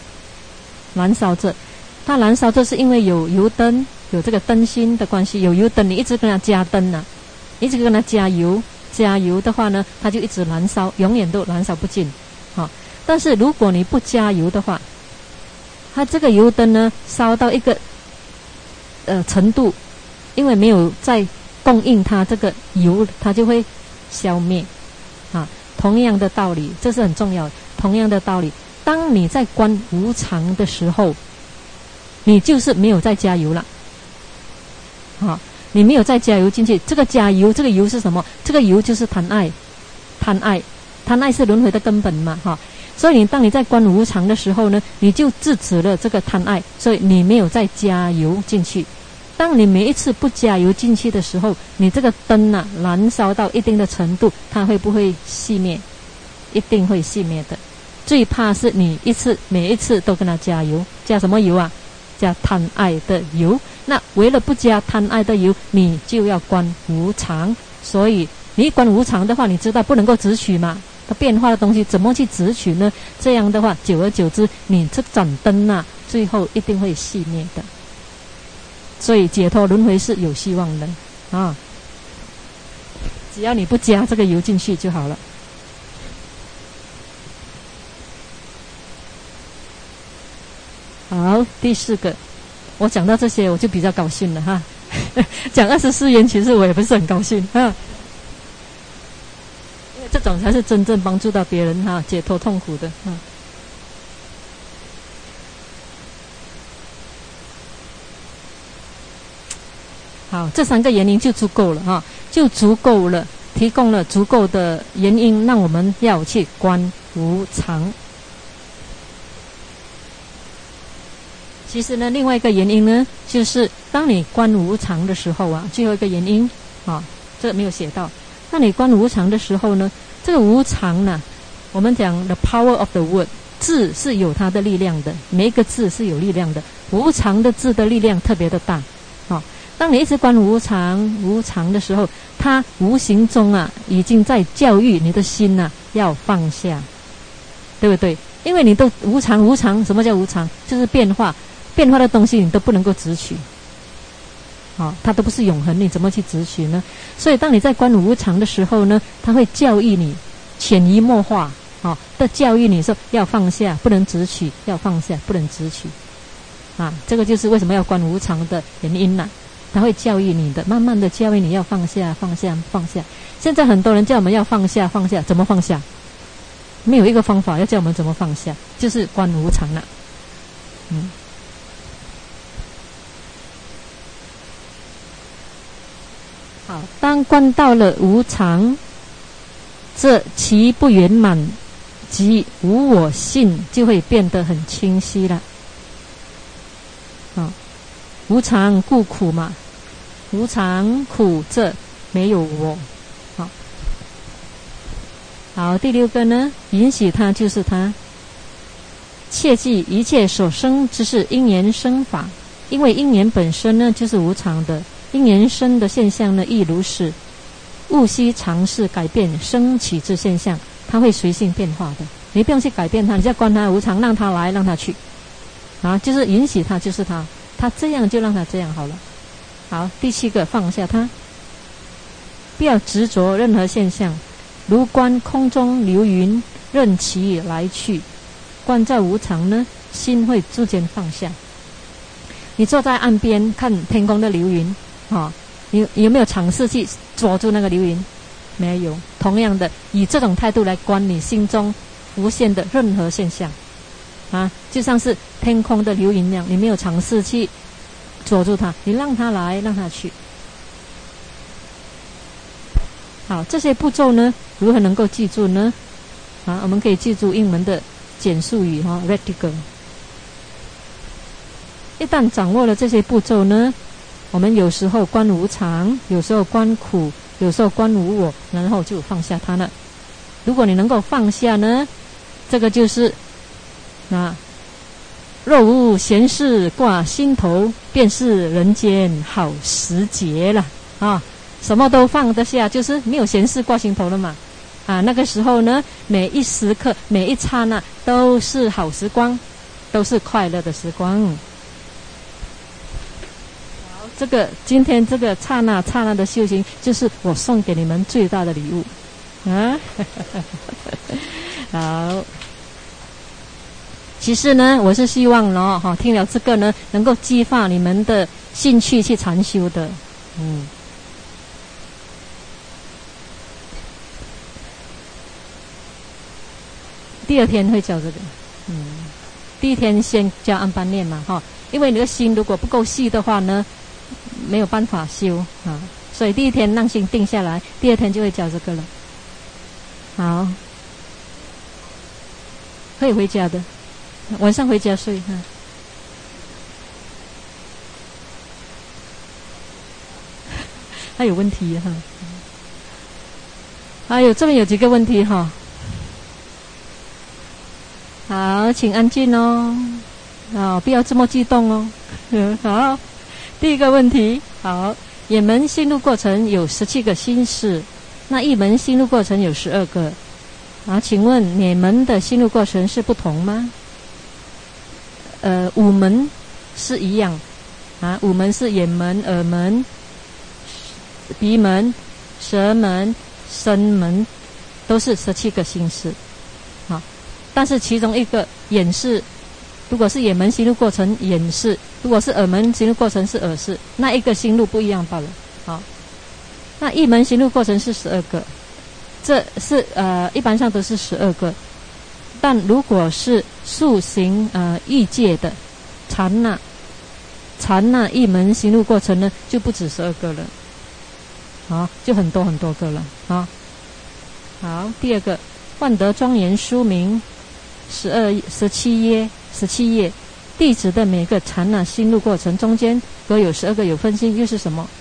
它燃烧着是因为有油灯，有这个灯芯的关系，有油灯，你一直跟它加灯啊，一直跟它加油的话呢，它就一直燃烧，永远都燃烧不尽。但是如果你不加油的话，它这个油灯呢烧到一个程度，因为没有再供应它这个油，它就会消灭啊。同样的道理，这是很重要的。同样的道理，当你在观无常的时候，你就是没有再加油了啊。你没有再加油进去，这个加油，这个油是什么？这个油就是贪爱是轮回的根本嘛，所以当你在观无常的时候呢，你就制止了这个贪爱，所以你没有再加油进去。当你每一次不加油进去的时候，你这个灯啊燃烧到一定的程度，它会不会熄灭？一定会熄灭的。最怕是你每一次都跟它加油，加什么油啊？加贪爱的油。那为了不加贪爱的油，你就要观无常。所以你一观无常的话，你知道不能够直取嘛，它变化的东西怎么去直取呢？这样的话，久而久之，你这盏灯啊，最后一定会熄灭的。所以解脱轮回是有希望的啊！只要你不加这个油进去就好了。好，第4个，我讲到这些我就比较高兴了哈。讲24缘，其实我也不是很高兴哈，因为这种才是真正帮助到别人哈，解脱痛苦的哈。好，这3个原因就足够了哈，就足够了，提供了足够的原因，让我们要去观无常。其实呢，另外一个原因呢，就是当你观无常的时候啊，最后一个原因啊，这个没有写到。当你观无常的时候呢，这个无常呢，我们讲 the power of the word， 字是有它的力量的，每一个字是有力量的。无常的字的力量特别的大啊。当你一直观无常的时候，它无形中啊，已经在教育你的心啊，要放下，对不对？因为你都无常，什么叫无常？就是变化的东西你都不能够直取，它都不是永恒，你怎么去直取呢？所以当你在观无常的时候呢，它会教育你，潜移默化的教育你说要放下，不能直取，要放下，不能直取这个就是为什么要观无常的原因啦。 他会教育你的，慢慢的教育你要放下放下放下。现在很多人叫我们要放下放下，怎么放下？没有一个方法要叫我们怎么放下，就是观无常了。好，当观到了无常，这其不圆满即无我性就会变得很清晰了。无常故苦嘛，无常苦，这没有我。好，第六个呢，允许它就是它。切记一切所生之是因缘生法，因为因缘本身呢就是无常的，因缘生的现象呢亦如是。勿须尝试改变生起之现象，它会随性变化的，你不用去改变它，你就观它无常，让它来让它去就是允许它就是它，它这样就让它这样好了。好，第七个，放下它，不要执着任何现象，如观空中流云，任其来去。观照无常呢，心会逐渐放下。你坐在岸边看天空的流云你有没有尝试去捉住那个流云？没有。同样的，以这种态度来观你心中浮现的任何现象就像是天空的流云那样，你没有尝试去捉住它，你让它来让它去。好，这些步骤呢如何能够记住呢？我们可以记住英文的简述语radical。 一旦掌握了这些步骤呢，我们有时候观无常，有时候观苦，有时候观无我，然后就放下它了。如果你能够放下呢，这个就是若无闲事挂心头，便是人间好时节了什么都放得下，就是没有闲事挂心头了嘛那个时候呢，每一时刻每一刹那都是好时光，都是快乐的时光。好，这个今天这个刹那刹那的修行，就是我送给你们最大的礼物好，其实呢我是希望听了这个呢，能够激发你们的兴趣去禅修的。第二天会教这个第一天先教安般念嘛因为你的心如果不够细的话呢，没有办法修所以第一天让心定下来，第二天就会教这个了。好，可以回家的，晚上回家睡还有问题还有这边有几个问题好，请安静不要这么激动好，第一个问题，好，眼门心路过程有17个心识，那一门心路过程有12个请问每门的心路过程是不同吗？5门是一样5门是眼门、耳门、鼻门、舌门、身门，都是17个心识但是其中一个眼识，如果是眼门心路过程眼识，如果是耳门心路过程是耳识，那一个心路不一样罢了那一门心路过程是12个，这是一般上都是12个，但如果是速行欲界的禅那一门心路过程呢，就不止12个了就很多很多个了好，第二个，换得庄严书名17页，弟子的每个禅那心路过程中间各有12个有分心，又是什么？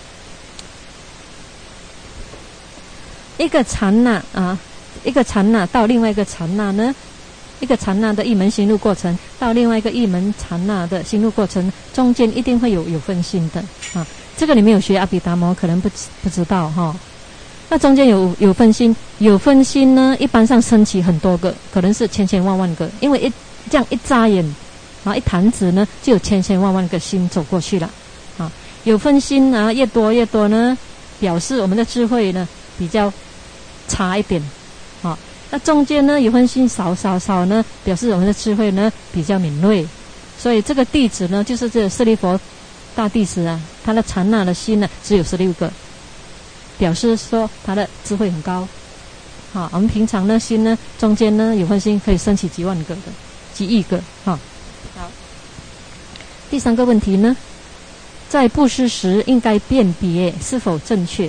一个禅那到另外一个禅那呢，一个禅那的一门心路过程到另外一个一门禅那的心路过程中间一定会有分心的这个你没有学阿毗达摩可能不知道那中间有分心，有分心呢，一般上升起很多个，可能是千千万万个，因为这样一眨眼一弹指呢，就有千千万万个心走过去了有分心越多越多呢，表示我们的智慧呢比较差一点那中间呢有分心少呢，表示我们的智慧呢比较敏锐。所以这个弟子呢，就是这舍利佛大弟子啊，他的刹那的心呢只有16个，表示说他的智慧很高。好，我们平常呢心呢中间呢有分心可以升起几万个的，几亿个。好，第3个问题呢，在布施时应该辨别是否正确？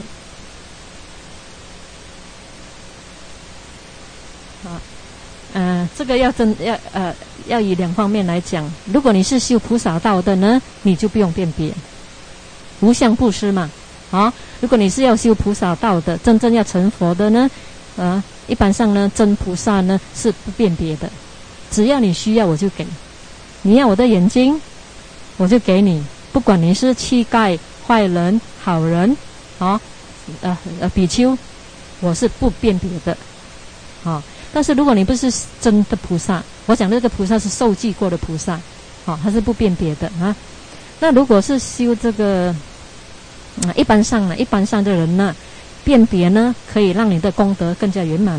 这个要以2方面来讲。如果你是修菩萨道的呢，你就不用辨别，无相布施嘛。如果你是要修菩萨道的，真正要成佛的呢，一般上呢，真菩萨呢是不辨别的，只要你需要我就给。你要我的眼睛，我就给你，不管你是乞丐、坏人、好人，比丘，我是不辨别的。但是如果你不是真的菩萨，我讲这个菩萨是受记过的菩萨，他是不辨别的啊。那如果是修这个，一般上的人呢，辨别呢可以让你的功德更加圆满。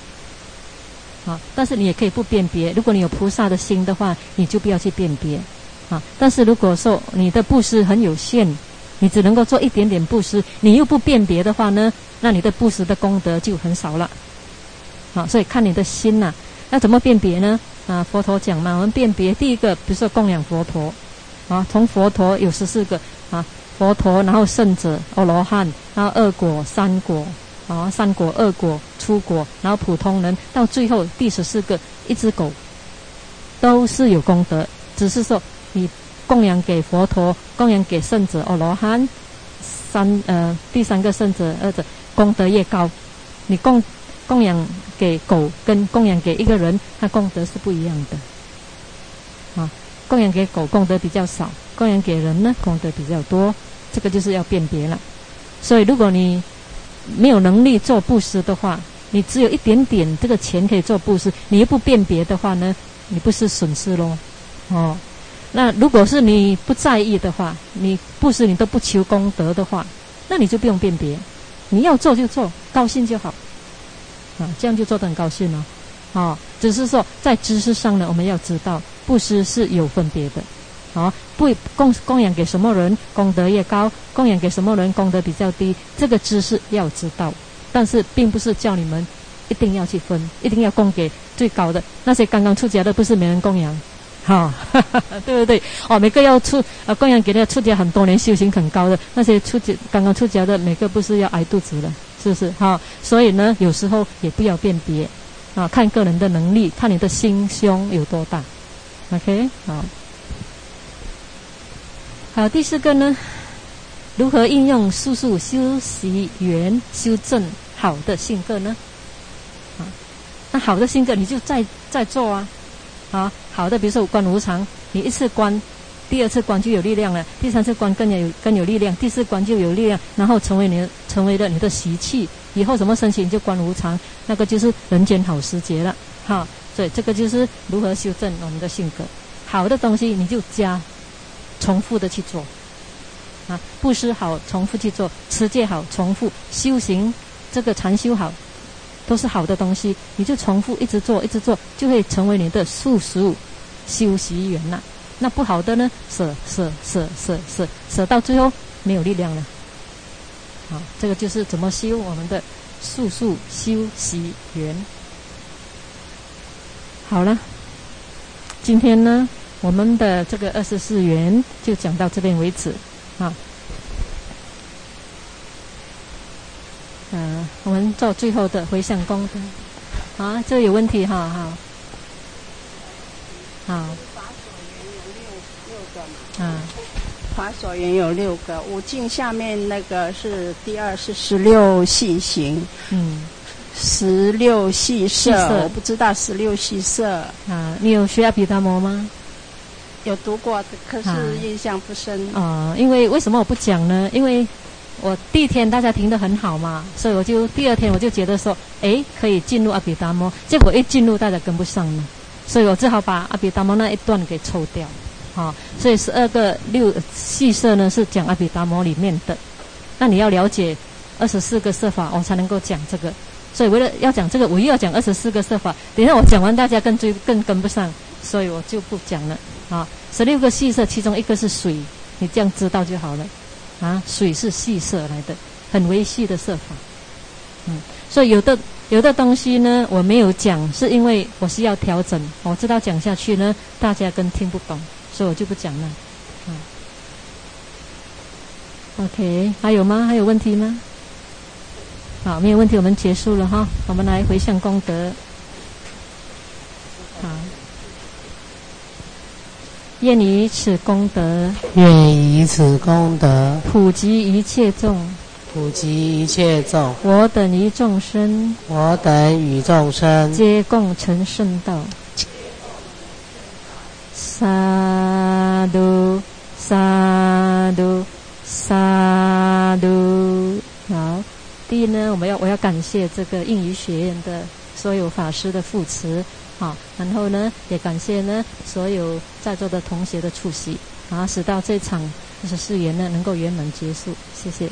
但是你也可以不辨别，如果你有菩萨的心的话，你就不要去辨别。但是如果说你的布施很有限，你只能够做一点点布施，你又不辨别的话呢，那你的布施的功德就很少了。所以看你的心呐，那怎么辨别呢？佛陀讲嘛，我们辨别第一个，比如说供养佛陀，从佛陀有14个佛陀，然后圣者、阿罗汉，然后2果、3果，3果、2果、初果，然后普通人，到最后第14个一只狗，都是有功德，只是说你供养给佛陀，供养给圣者、阿罗汉，第3个圣者、2者功德越高，你供养给狗跟供养给一个人，他功德是不一样的。供养给狗功德比较少，供养给人呢功德比较多，这个就是要辨别了。所以如果你没有能力做布施的话，你只有一点点这个钱可以做布施，你又不辨别的话呢，你不是损失咯。那如果是你不在意的话，你布施你都不求功德的话，那你就不用辨别，你要做就做，高兴就好。这样就做得很高兴了。只是说在知识上呢，我们要知道布施是有分别的。不供养给什么人功德越高，供养给什么人功德比较低，这个知识要知道。但是并不是叫你们一定要去分，一定要供给最高的。那些刚刚出家的不是没人供养，对不对？每个要供养给那出家很多年修行很高的那些刚刚出家的，每个不是要挨肚子的，是不是？所以呢，有时候也不要辨别看个人的能力，看你的心胸有多大。OK， 好，第4个呢，如何应用速速修习缘修正好的性格呢？那好的性格你就再做好的，比如说观无常，你一次观，第2次观就有力量了，第3次观更有力量，第4观就有力量，然后成为了你的习气，以后什么升起你就观无常，那个就是人间好时节了。所以这个就是如何修正我们的性格。好的东西你就重复的去做布施好，重复去做；持戒好，重复；修行这个禅修好，都是好的东西，你就重复一直做，就会成为你的速速修习缘了。那不好的呢，舍到最后没有力量了。这个就是怎么修我们的速速修习缘。好了，今天呢，我们的这个24缘就讲到这边为止我们做最后的回向功德这个有问题好。 法所缘有6个，五境下面那个是第2是16细行，16细摄，我不知道16细摄你有学阿毗达摩吗？ 有读过，可是印象不深。 因为什么我不讲呢？因为我第1天大家听得很好嘛，所以我就第2天我就觉得说，可以进入阿毗达摩，结果一进入大家跟不上了，所以我只好把阿毗达摩那一段给抽掉。所以12个细摄呢是讲阿毗达摩里面的，那你要了解24个摄法，我才能够讲这个。所以为了要讲这个，我又要讲24个摄法，等一下我讲完大家更跟不上，所以我就不讲了16个细摄，其中一个是水， 你这样知道就好了。啊，水是细色来的，很微细的色法。所以有的东西呢，我没有讲，是因为我需要调整。我知道讲下去呢，大家更听不懂，所以我就不讲了。OK， 还有吗？还有问题吗？好，没有问题，我们结束了哈。我们来回向功德。好，愿以此功德， 愿以此功德普及一切众， 普及一切众， 我等于众生， 我等与众生， 皆共成圣道。萨埵萨埵萨埵。好，第一呢，我要感谢这个应语学院的所有法师的扶持，好，然后呢，也感谢呢所有在座的同学的出席，啊，使到这场24缘呢能够圆满结束，谢谢。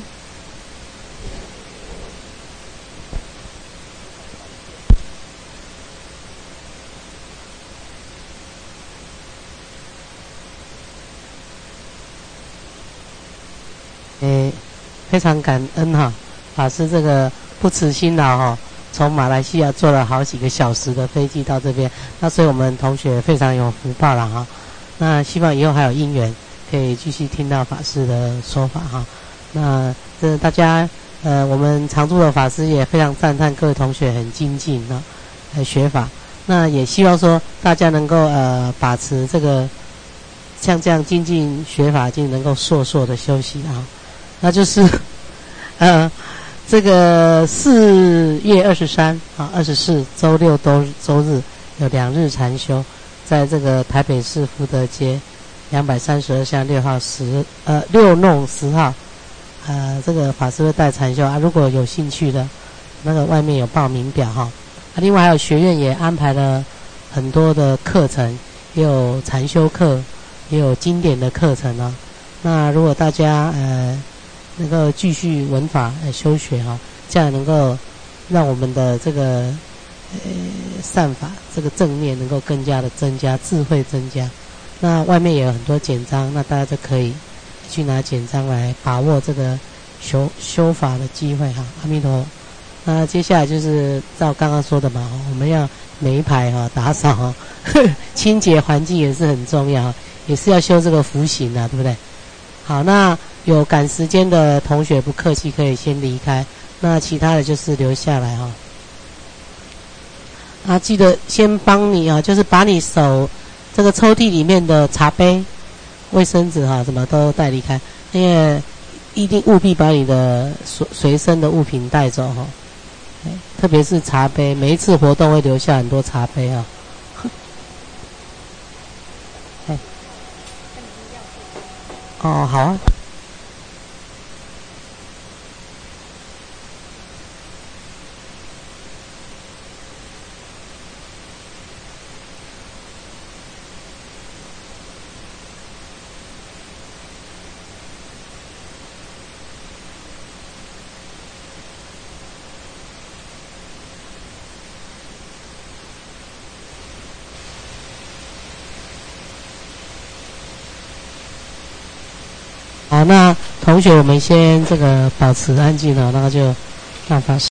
非常感恩哈，法师这个不辞辛劳哈，从马来西亚坐了好几个小时的飞机到这边，那所以我们同学非常有福报了哈。那希望以后还有因缘可以继续听到法师的说法哈。那这大家我们常住的法师也非常赞叹各位同学很精进学法。那也希望说大家能够把持这个像这样精进学法，就能够硕的休息啊。那就是这个4月23啊24周六周日有2日禅修，在这个台北市福德街232巷6号6弄10号，这个法师会带禅修啊，如果有兴趣的，那个外面有报名表哈。另外还有学院也安排了很多的课程，也有禅修课，也有经典的课程啊。那如果大家能够继续闻法修学哈，这样能够让我们的这个善法这个正念能够更加的增加，智慧增加。那外面也有很多简章，那大家就可以去拿简章来把握这个修法的机会哈。阿弥陀佛。那接下来就是照刚刚说的嘛，我们要每一排打扫清洁环境也是很重要，也是要修这个福行啊，对不对？好，那有赶时间的同学不客气可以先离开，那其他的就是留下来哈。记得先帮你就是把你手这个抽屉里面的茶杯、卫生纸什么都带离开，因为一定务必把你的随身的物品带走哈。特别是茶杯，每一次活动会留下很多茶杯啊。好啊。好，那同学我们先这个保持安静然后就让法师